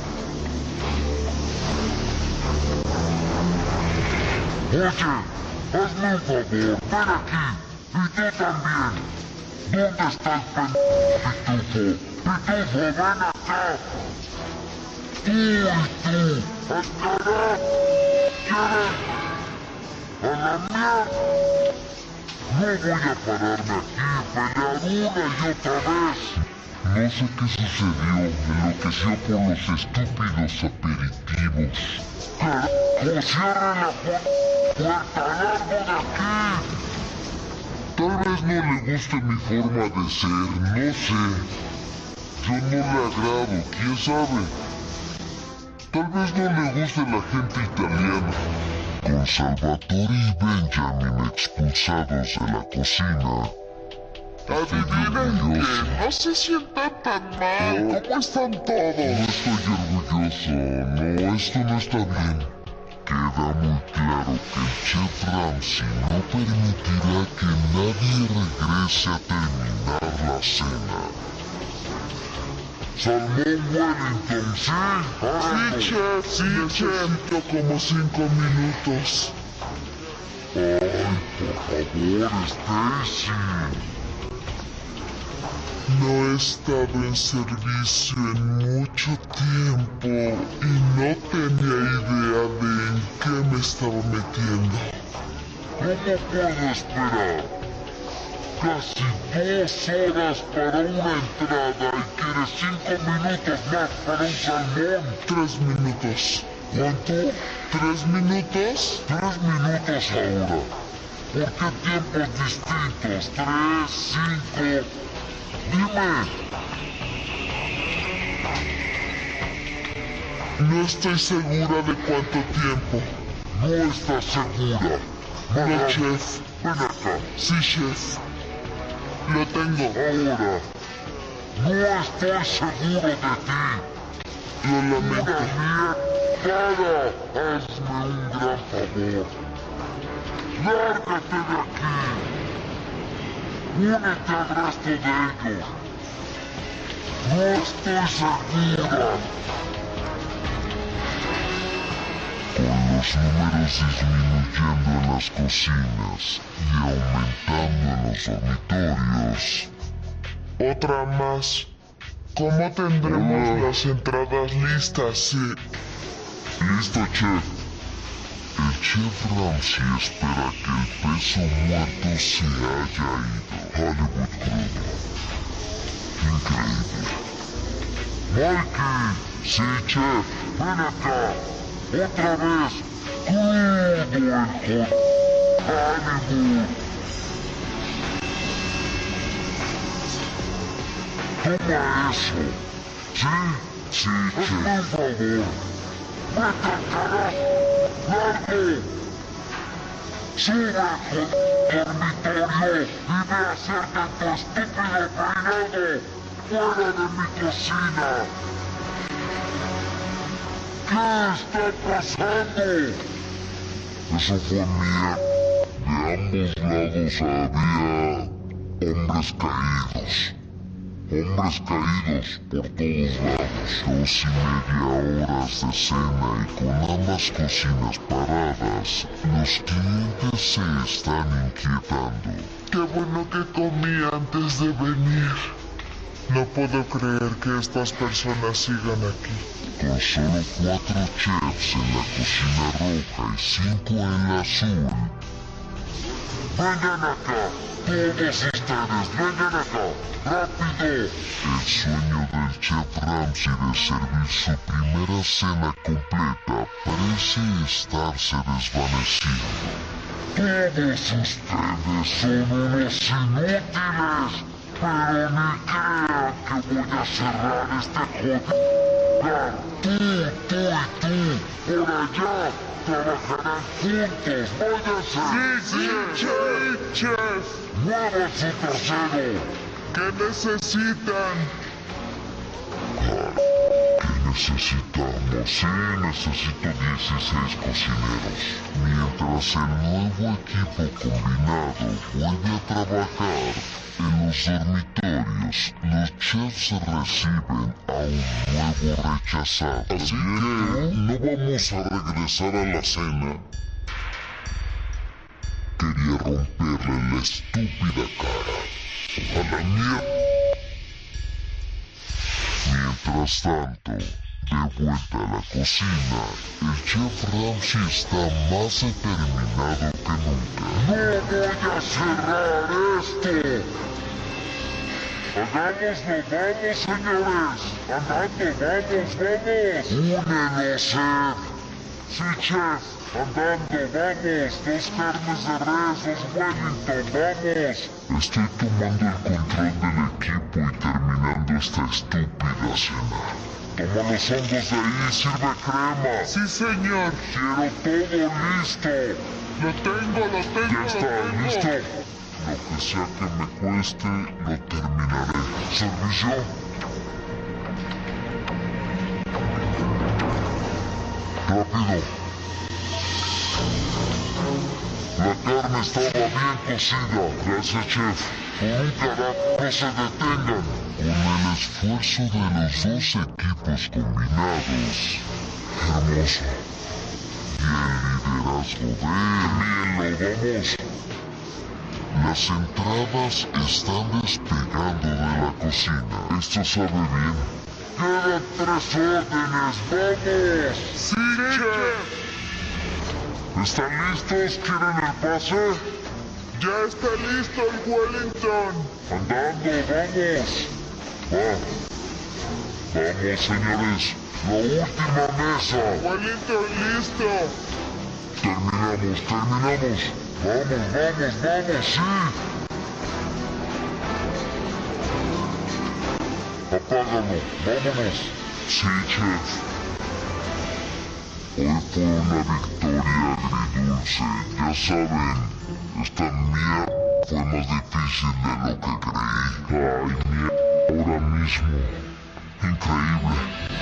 Oye, hazme un favor, ven aquí. Y tú también. ¿Dónde está el pendejo pitufo? Pitufo, ven acá. Tú y tú. ¡Al carajo! ¿Quieres? ¡A la mierda! No voy a pararme aquí, pelear una y otra vez. No sé qué sucedió, enloqueció por los estúpidos aperitivos. ¡Carajo, cierren la puerta, largo de aquí! Tal vez no le guste mi forma de ser, no sé. Yo no le agrado, quién sabe. Tal vez no le guste la gente italiana. Con Salvatore y Benjamin expulsados de la cocina. Adivinen que no se sientan tan mal. ¿Cómo están todos? No estoy orgulloso, no, esto no está bien. Queda muy claro que el chef Ramsay no permitirá que nadie regrese a terminar la cena. Salmón Wellington, ¿sí? Sí, chef, sí, chef. Necesito como 5 minutos. Ay, por favor, Stacy. No he estado en servicio en mucho tiempo y no tenía idea de en qué me estaba metiendo. ¿Cómo puedo esperar? Casi 2 horas para una entrada y quieres 5 minutos más para un salmón. 3 minutos. ¿Cuánto? 3 minutos. 3 minutos ahora. ¿Por qué tiempos distintos? 3, 5... Dime. No estoy segura de cuánto tiempo. No estás segura. No, chef. Ven acá. Sí, chef. Lo tengo. Ahora. No estoy seguro de ti. Lo lamento. Para. Hazme un gran favor. Lárgate de aquí. Únete al resto de ellos. No estoy segura. Con los números disminuyendo en las cocinas y aumentando en los dormitorios. Otra más. ¿Cómo tendremos las entradas listas? Sí. Listo, chef. El chef Ramsay espera que el peso muerto se haya ido. Hollywood crudo. Increíble. Mikey, sí, chef, ven acá. Otra vez. Crudo el Hollywood. Toma eso. Sí, sí, chef. Por favor. ¡Vete al carajo! ¡Largo! ¡Sube al dormitorio y ve a hacerte tu estúpido peinado! ¡Fuera de mi cocina! ¿Qué está pasando? Eso fue mía. De ambos lados había hombres caídos. Hombres caídos por todos lados. 2:30 horas de cena y con ambas cocinas paradas, los clientes se están inquietando. Qué bueno que comí antes de venir. No puedo creer que estas personas sigan aquí. Con solo 4 chefs en la cocina roja y 5 en la azul. ¡Vengan acá! ¡Todos ustedes! ¡Vengan acá! ¡Rápido! El sueño del chef Ramsay de servir su primera cena completa parece estarse desvaneciendo. Todos ustedes son unos inútiles, pero ni crean que voy a cerrar este lugar. Tú y tú, por allá, trabajarán juntos. ¡Váyanse! Sí, chef. ¡Muevan su trasero! ¿Qué necesitan? ¿Qué necesitamos? Sí, necesito 16 cocineros. Mientras el nuevo equipo combinado vuelve a trabajar en los dormitorios, los chefs reciben a un nuevo rechazado. Así que no vamos a regresar a la cena. Quería romperle la estúpida cara. ¡A la mierda! Mientras tanto, De vuelta a la cocina, el chef Ramsay está más determinado que nunca. ¡No voy a cerrar esto! ¡Hagámoslo, vamos, señores! ¡Andando, vamos! ¡Únelo, chef! ¡Sí, chef! ¡Andando, vamos! ¡Dos carnes de res, dos Wellington, vamos! Estoy tomando el control del equipo y terminando esta estúpida cena. Toma los hongos de ahí, sirve crema. Sí, señor. Quiero todo listo. Lo tengo. Ya está, listo. Lo que sea que me cueste, lo terminaré. ¿Servicio? Rápido. La carne estaba bien cocida. Gracias, chef. Con un carajo, no se detengan. Con el esfuerzo de los dos equipos combinados. Hermoso. Y el liderazgo de vamos. Las entradas están despegando de la cocina. Esto sabe bien. Quedan 3 órdenes, ¡vamos! Sí, chef. ¿Están listos? ¿Quieren el pase? Ya está listo el Wellington. Andando, vamos. Vamos, señores. La última mesa. Wellington listo. Terminamos. Vamos, sí. Apágalo, vámonos. Sí, chef. Hoy fue una victoria agridulce. Ya saben, esta mierda fue más difícil de lo que creí. Ay, mierda, ahora mismo. Increíble.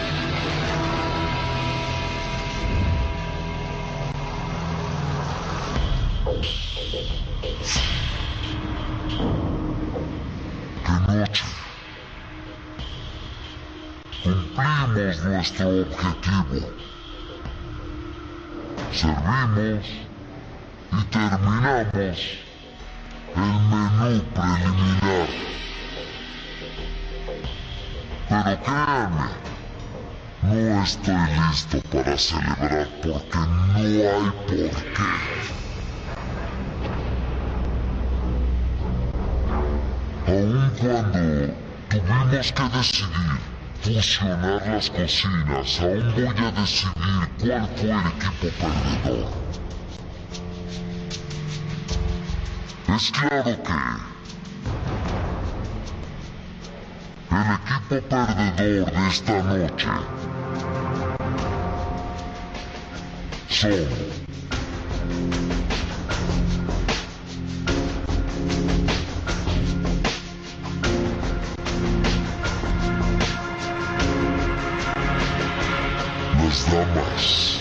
¡Qué noche! Cumplimos nuestro objetivo. Servimos y terminamos el menú preliminar. Pero créanme, no estoy listo para celebrar porque no hay por qué. Aun cuando tuvimos que decidir fusionar las cocinas, aún voy a decidir cuál fue el equipo perdedor. Es claro que el equipo perdedor de esta noche son las damas.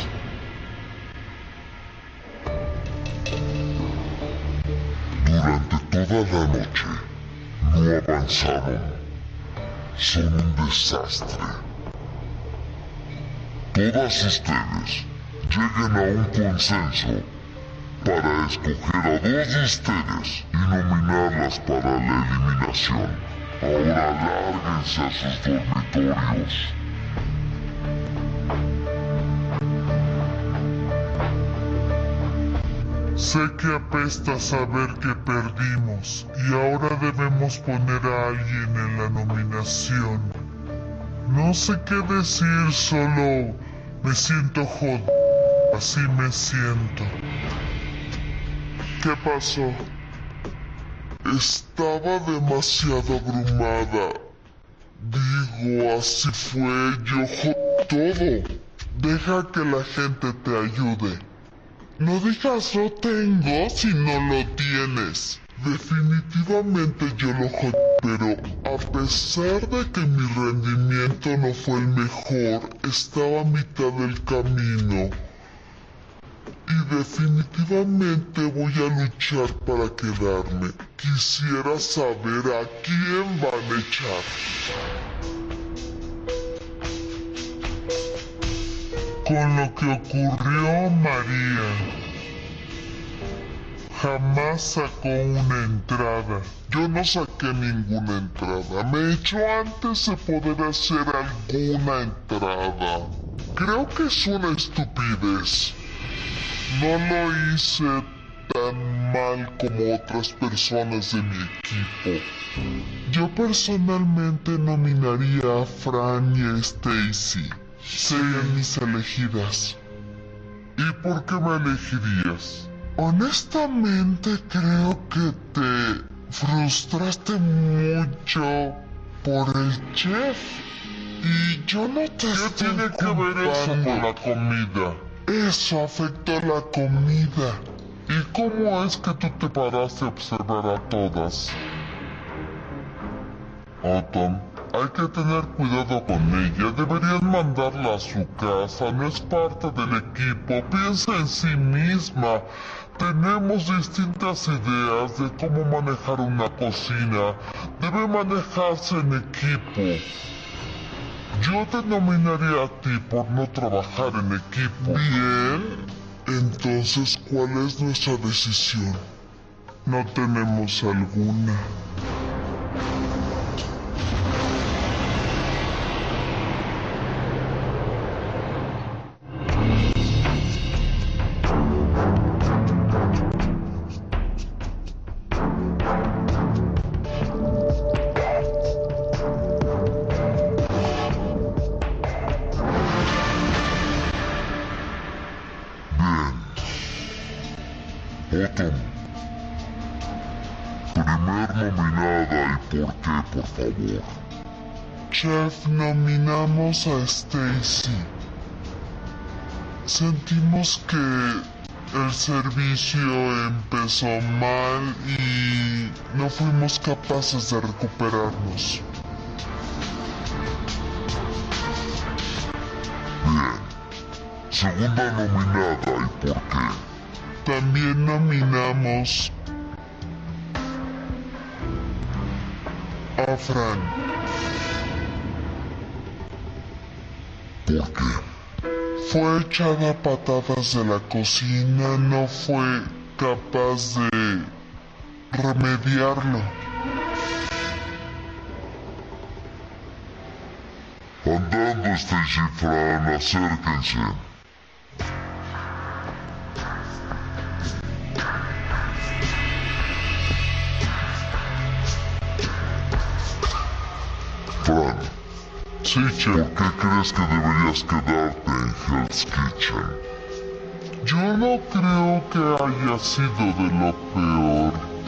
Durante toda la noche no avanzaron. Son un desastre. Todas ustedes lleguen a un consenso para escoger a 2 de ustedes y nominarlas para la eliminación. Ahora lárguense a sus dormitorios. Sé que apesta saber que perdimos y ahora debemos poner a alguien en la nominación. No sé qué decir, solo me siento jodido. Así me siento. ¿Qué pasó? Estaba demasiado abrumada. Digo, así fue, yo todo. Deja que la gente te ayude. No digas lo tengo si no lo tienes. Definitivamente yo lo jodí, pero a pesar de que mi rendimiento no fue el mejor, estaba a mitad del camino. Y definitivamente voy a luchar para quedarme. Quisiera saber a quién van a echar. Con lo que ocurrió, María. jamás sacó una entrada. Yo no saqué ninguna entrada. Me echó antes de poder hacer alguna entrada. Creo que es una estupidez. No lo hice tan mal como otras personas de mi equipo. Yo personalmente nominaría a Fran y a Stacy. Serían mis elegidas. ¿Y por qué me elegirías? Honestamente creo que te frustraste mucho por el chef. Y yo no te estoy ¿Qué tiene que ver eso con la comida? Eso afectó la comida. ¿Y cómo es que tú te paraste a observar a todas? Autumn, hay que tener cuidado con ella. Deberían mandarla a su casa. No es parte del equipo. Piensa en sí misma. Tenemos distintas ideas de cómo manejar una cocina. Debe manejarse en equipo. Yo te nominaría a ti por no trabajar en equipo. Bien. Entonces, ¿cuál es nuestra decisión? No tenemos alguna. Autumn. Primer nominada, ¿y por qué, por favor? Chef, nominamos a Stacy. Sentimos que el servicio empezó mal y no fuimos capaces de recuperarnos. Bien. Segunda nominada, ¿y por qué? También nominamos a Fran. ¿Por qué? Fue echada a patadas de la cocina, no fue capaz de remediarlo. Andando, Stacy y Fran, acérquense. Fran, Sí, chef. ¿por qué crees que deberías quedarte en Hell's Kitchen? Yo no creo que haya sido de lo peor.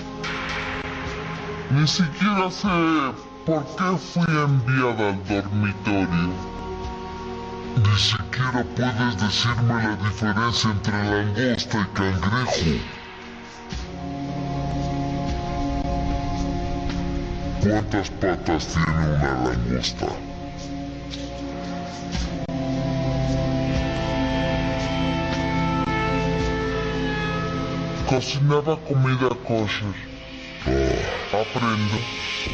Ni siquiera sé por qué fui enviada al dormitorio. Ni siquiera puedes decirme la diferencia entre langosta y cangrejo. ¿Cuántas patas tiene una langosta? Cocinaba comida kosher. Aprendo.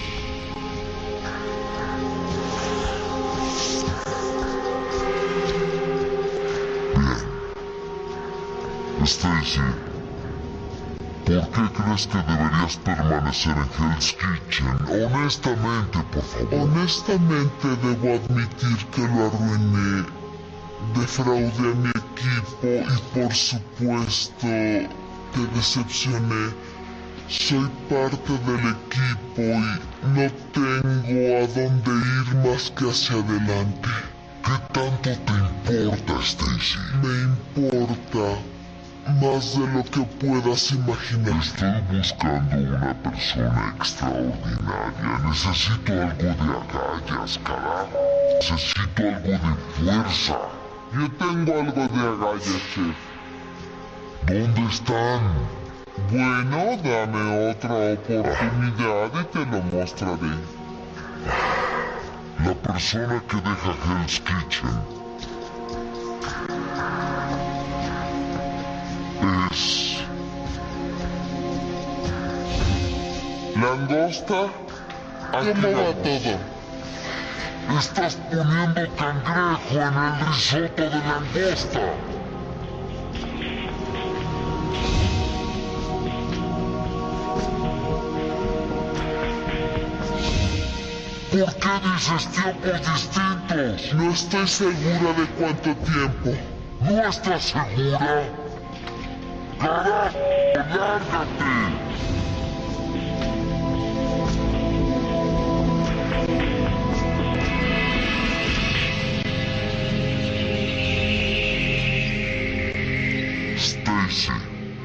Bien. Stacy, ¿por qué crees que deberías permanecer en Hell's Kitchen? Honestamente, por favor. Honestamente debo admitir que lo arruiné. Defraudé a mi equipo y por supuesto te decepcioné. Soy parte del equipo y no tengo a dónde ir más que hacia adelante. ¿Qué tanto te importa, Stacy? Me importa más de lo que puedas imaginar. Estoy buscando una persona extraordinaria. Necesito algo de agallas, carajo. Necesito algo de fuerza. Yo tengo algo de agallas, chef. ¿Dónde están? Bueno, dame otra oportunidad y te lo mostraré. La persona que deja Hell's Kitchen es... ¿Langosta? Aquí ¿Cómo va vamos. todo? Estás poniendo cangrejo en el risotto de langosta. ¿Por qué dices tiempos distintos? No estoy segura de cuánto tiempo. ¿No estás segura? ¡Carajo! ¡Lárgate! Stacy,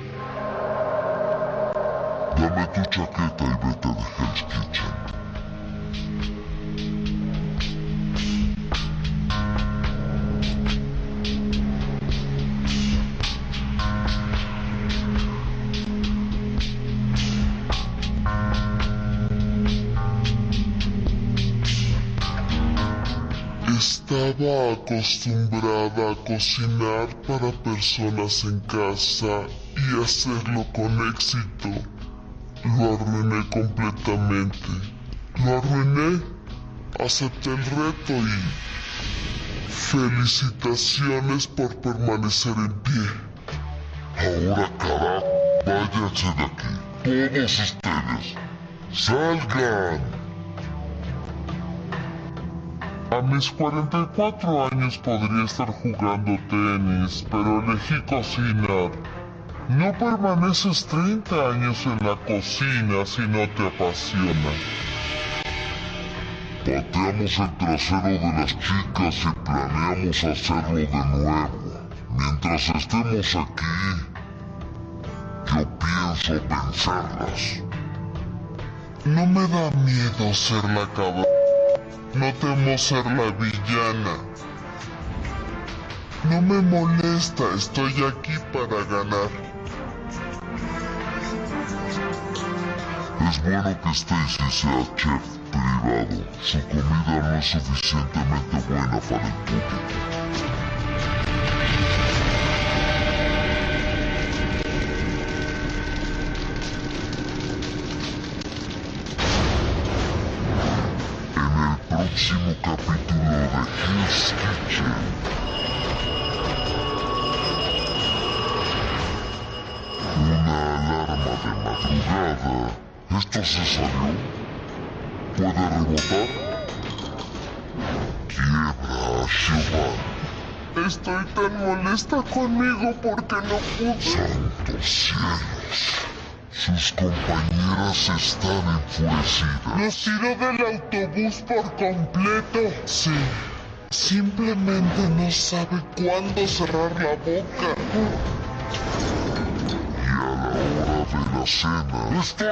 dame tu chaqueta y vete de Hell's Kitchen. Estaba acostumbrada a cocinar para personas en casa y hacerlo con éxito. Lo arruiné completamente. Lo arruiné. Acepté el reto y... felicitaciones por permanecer en pie. Ahora, carajo, váyanse de aquí. Todos ustedes. ¡Salgan! A mis 44 años podría estar jugando tenis, pero elegí cocinar. No permaneces 30 años en la cocina si no te apasiona. Pateamos el trasero de las chicas y planeamos hacerlo de nuevo. Mientras estemos aquí, yo pienso vencerlas. No me da miedo ser la cabra. No temo ser la villana. No me molesta, estoy aquí para ganar. Es bueno que Stacy sea chef privado. Su comida no es suficientemente buena para el público. Próximo capítulo de Hell's Kitchen. Una alarma de madrugada. ¿Esto se salió? ¿Puede rebotar? Quiebra a Giovanni. Estoy tan molesta conmigo porque no pude. ¡Santos cielos! Sus compañeras están enfurecidas. Los tiró del autobús por completo. Sí. Simplemente no sabe cuándo cerrar la boca. Y a la hora de la cena... ¡Estoy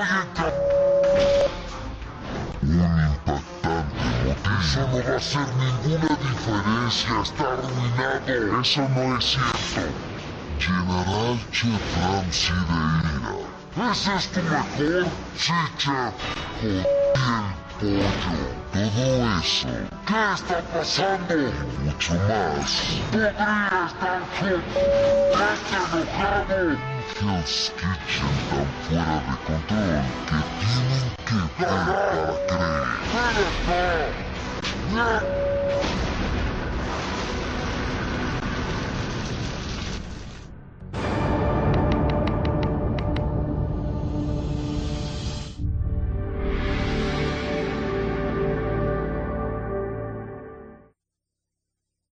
un impactante motivo. Eso no va a hacer ninguna diferencia. Está arruinado. Eso no es cierto. Llenará al chef Ramsay de ira. ¿Ese es tu mejor? Sí, chef. Jodí el pollo. Todo eso. ¿Qué está pasando? Y mucho más. Podría estar enojado. Hell's Kitchen tan fuera de control que tienen que ver para creer. ¡Ven acá!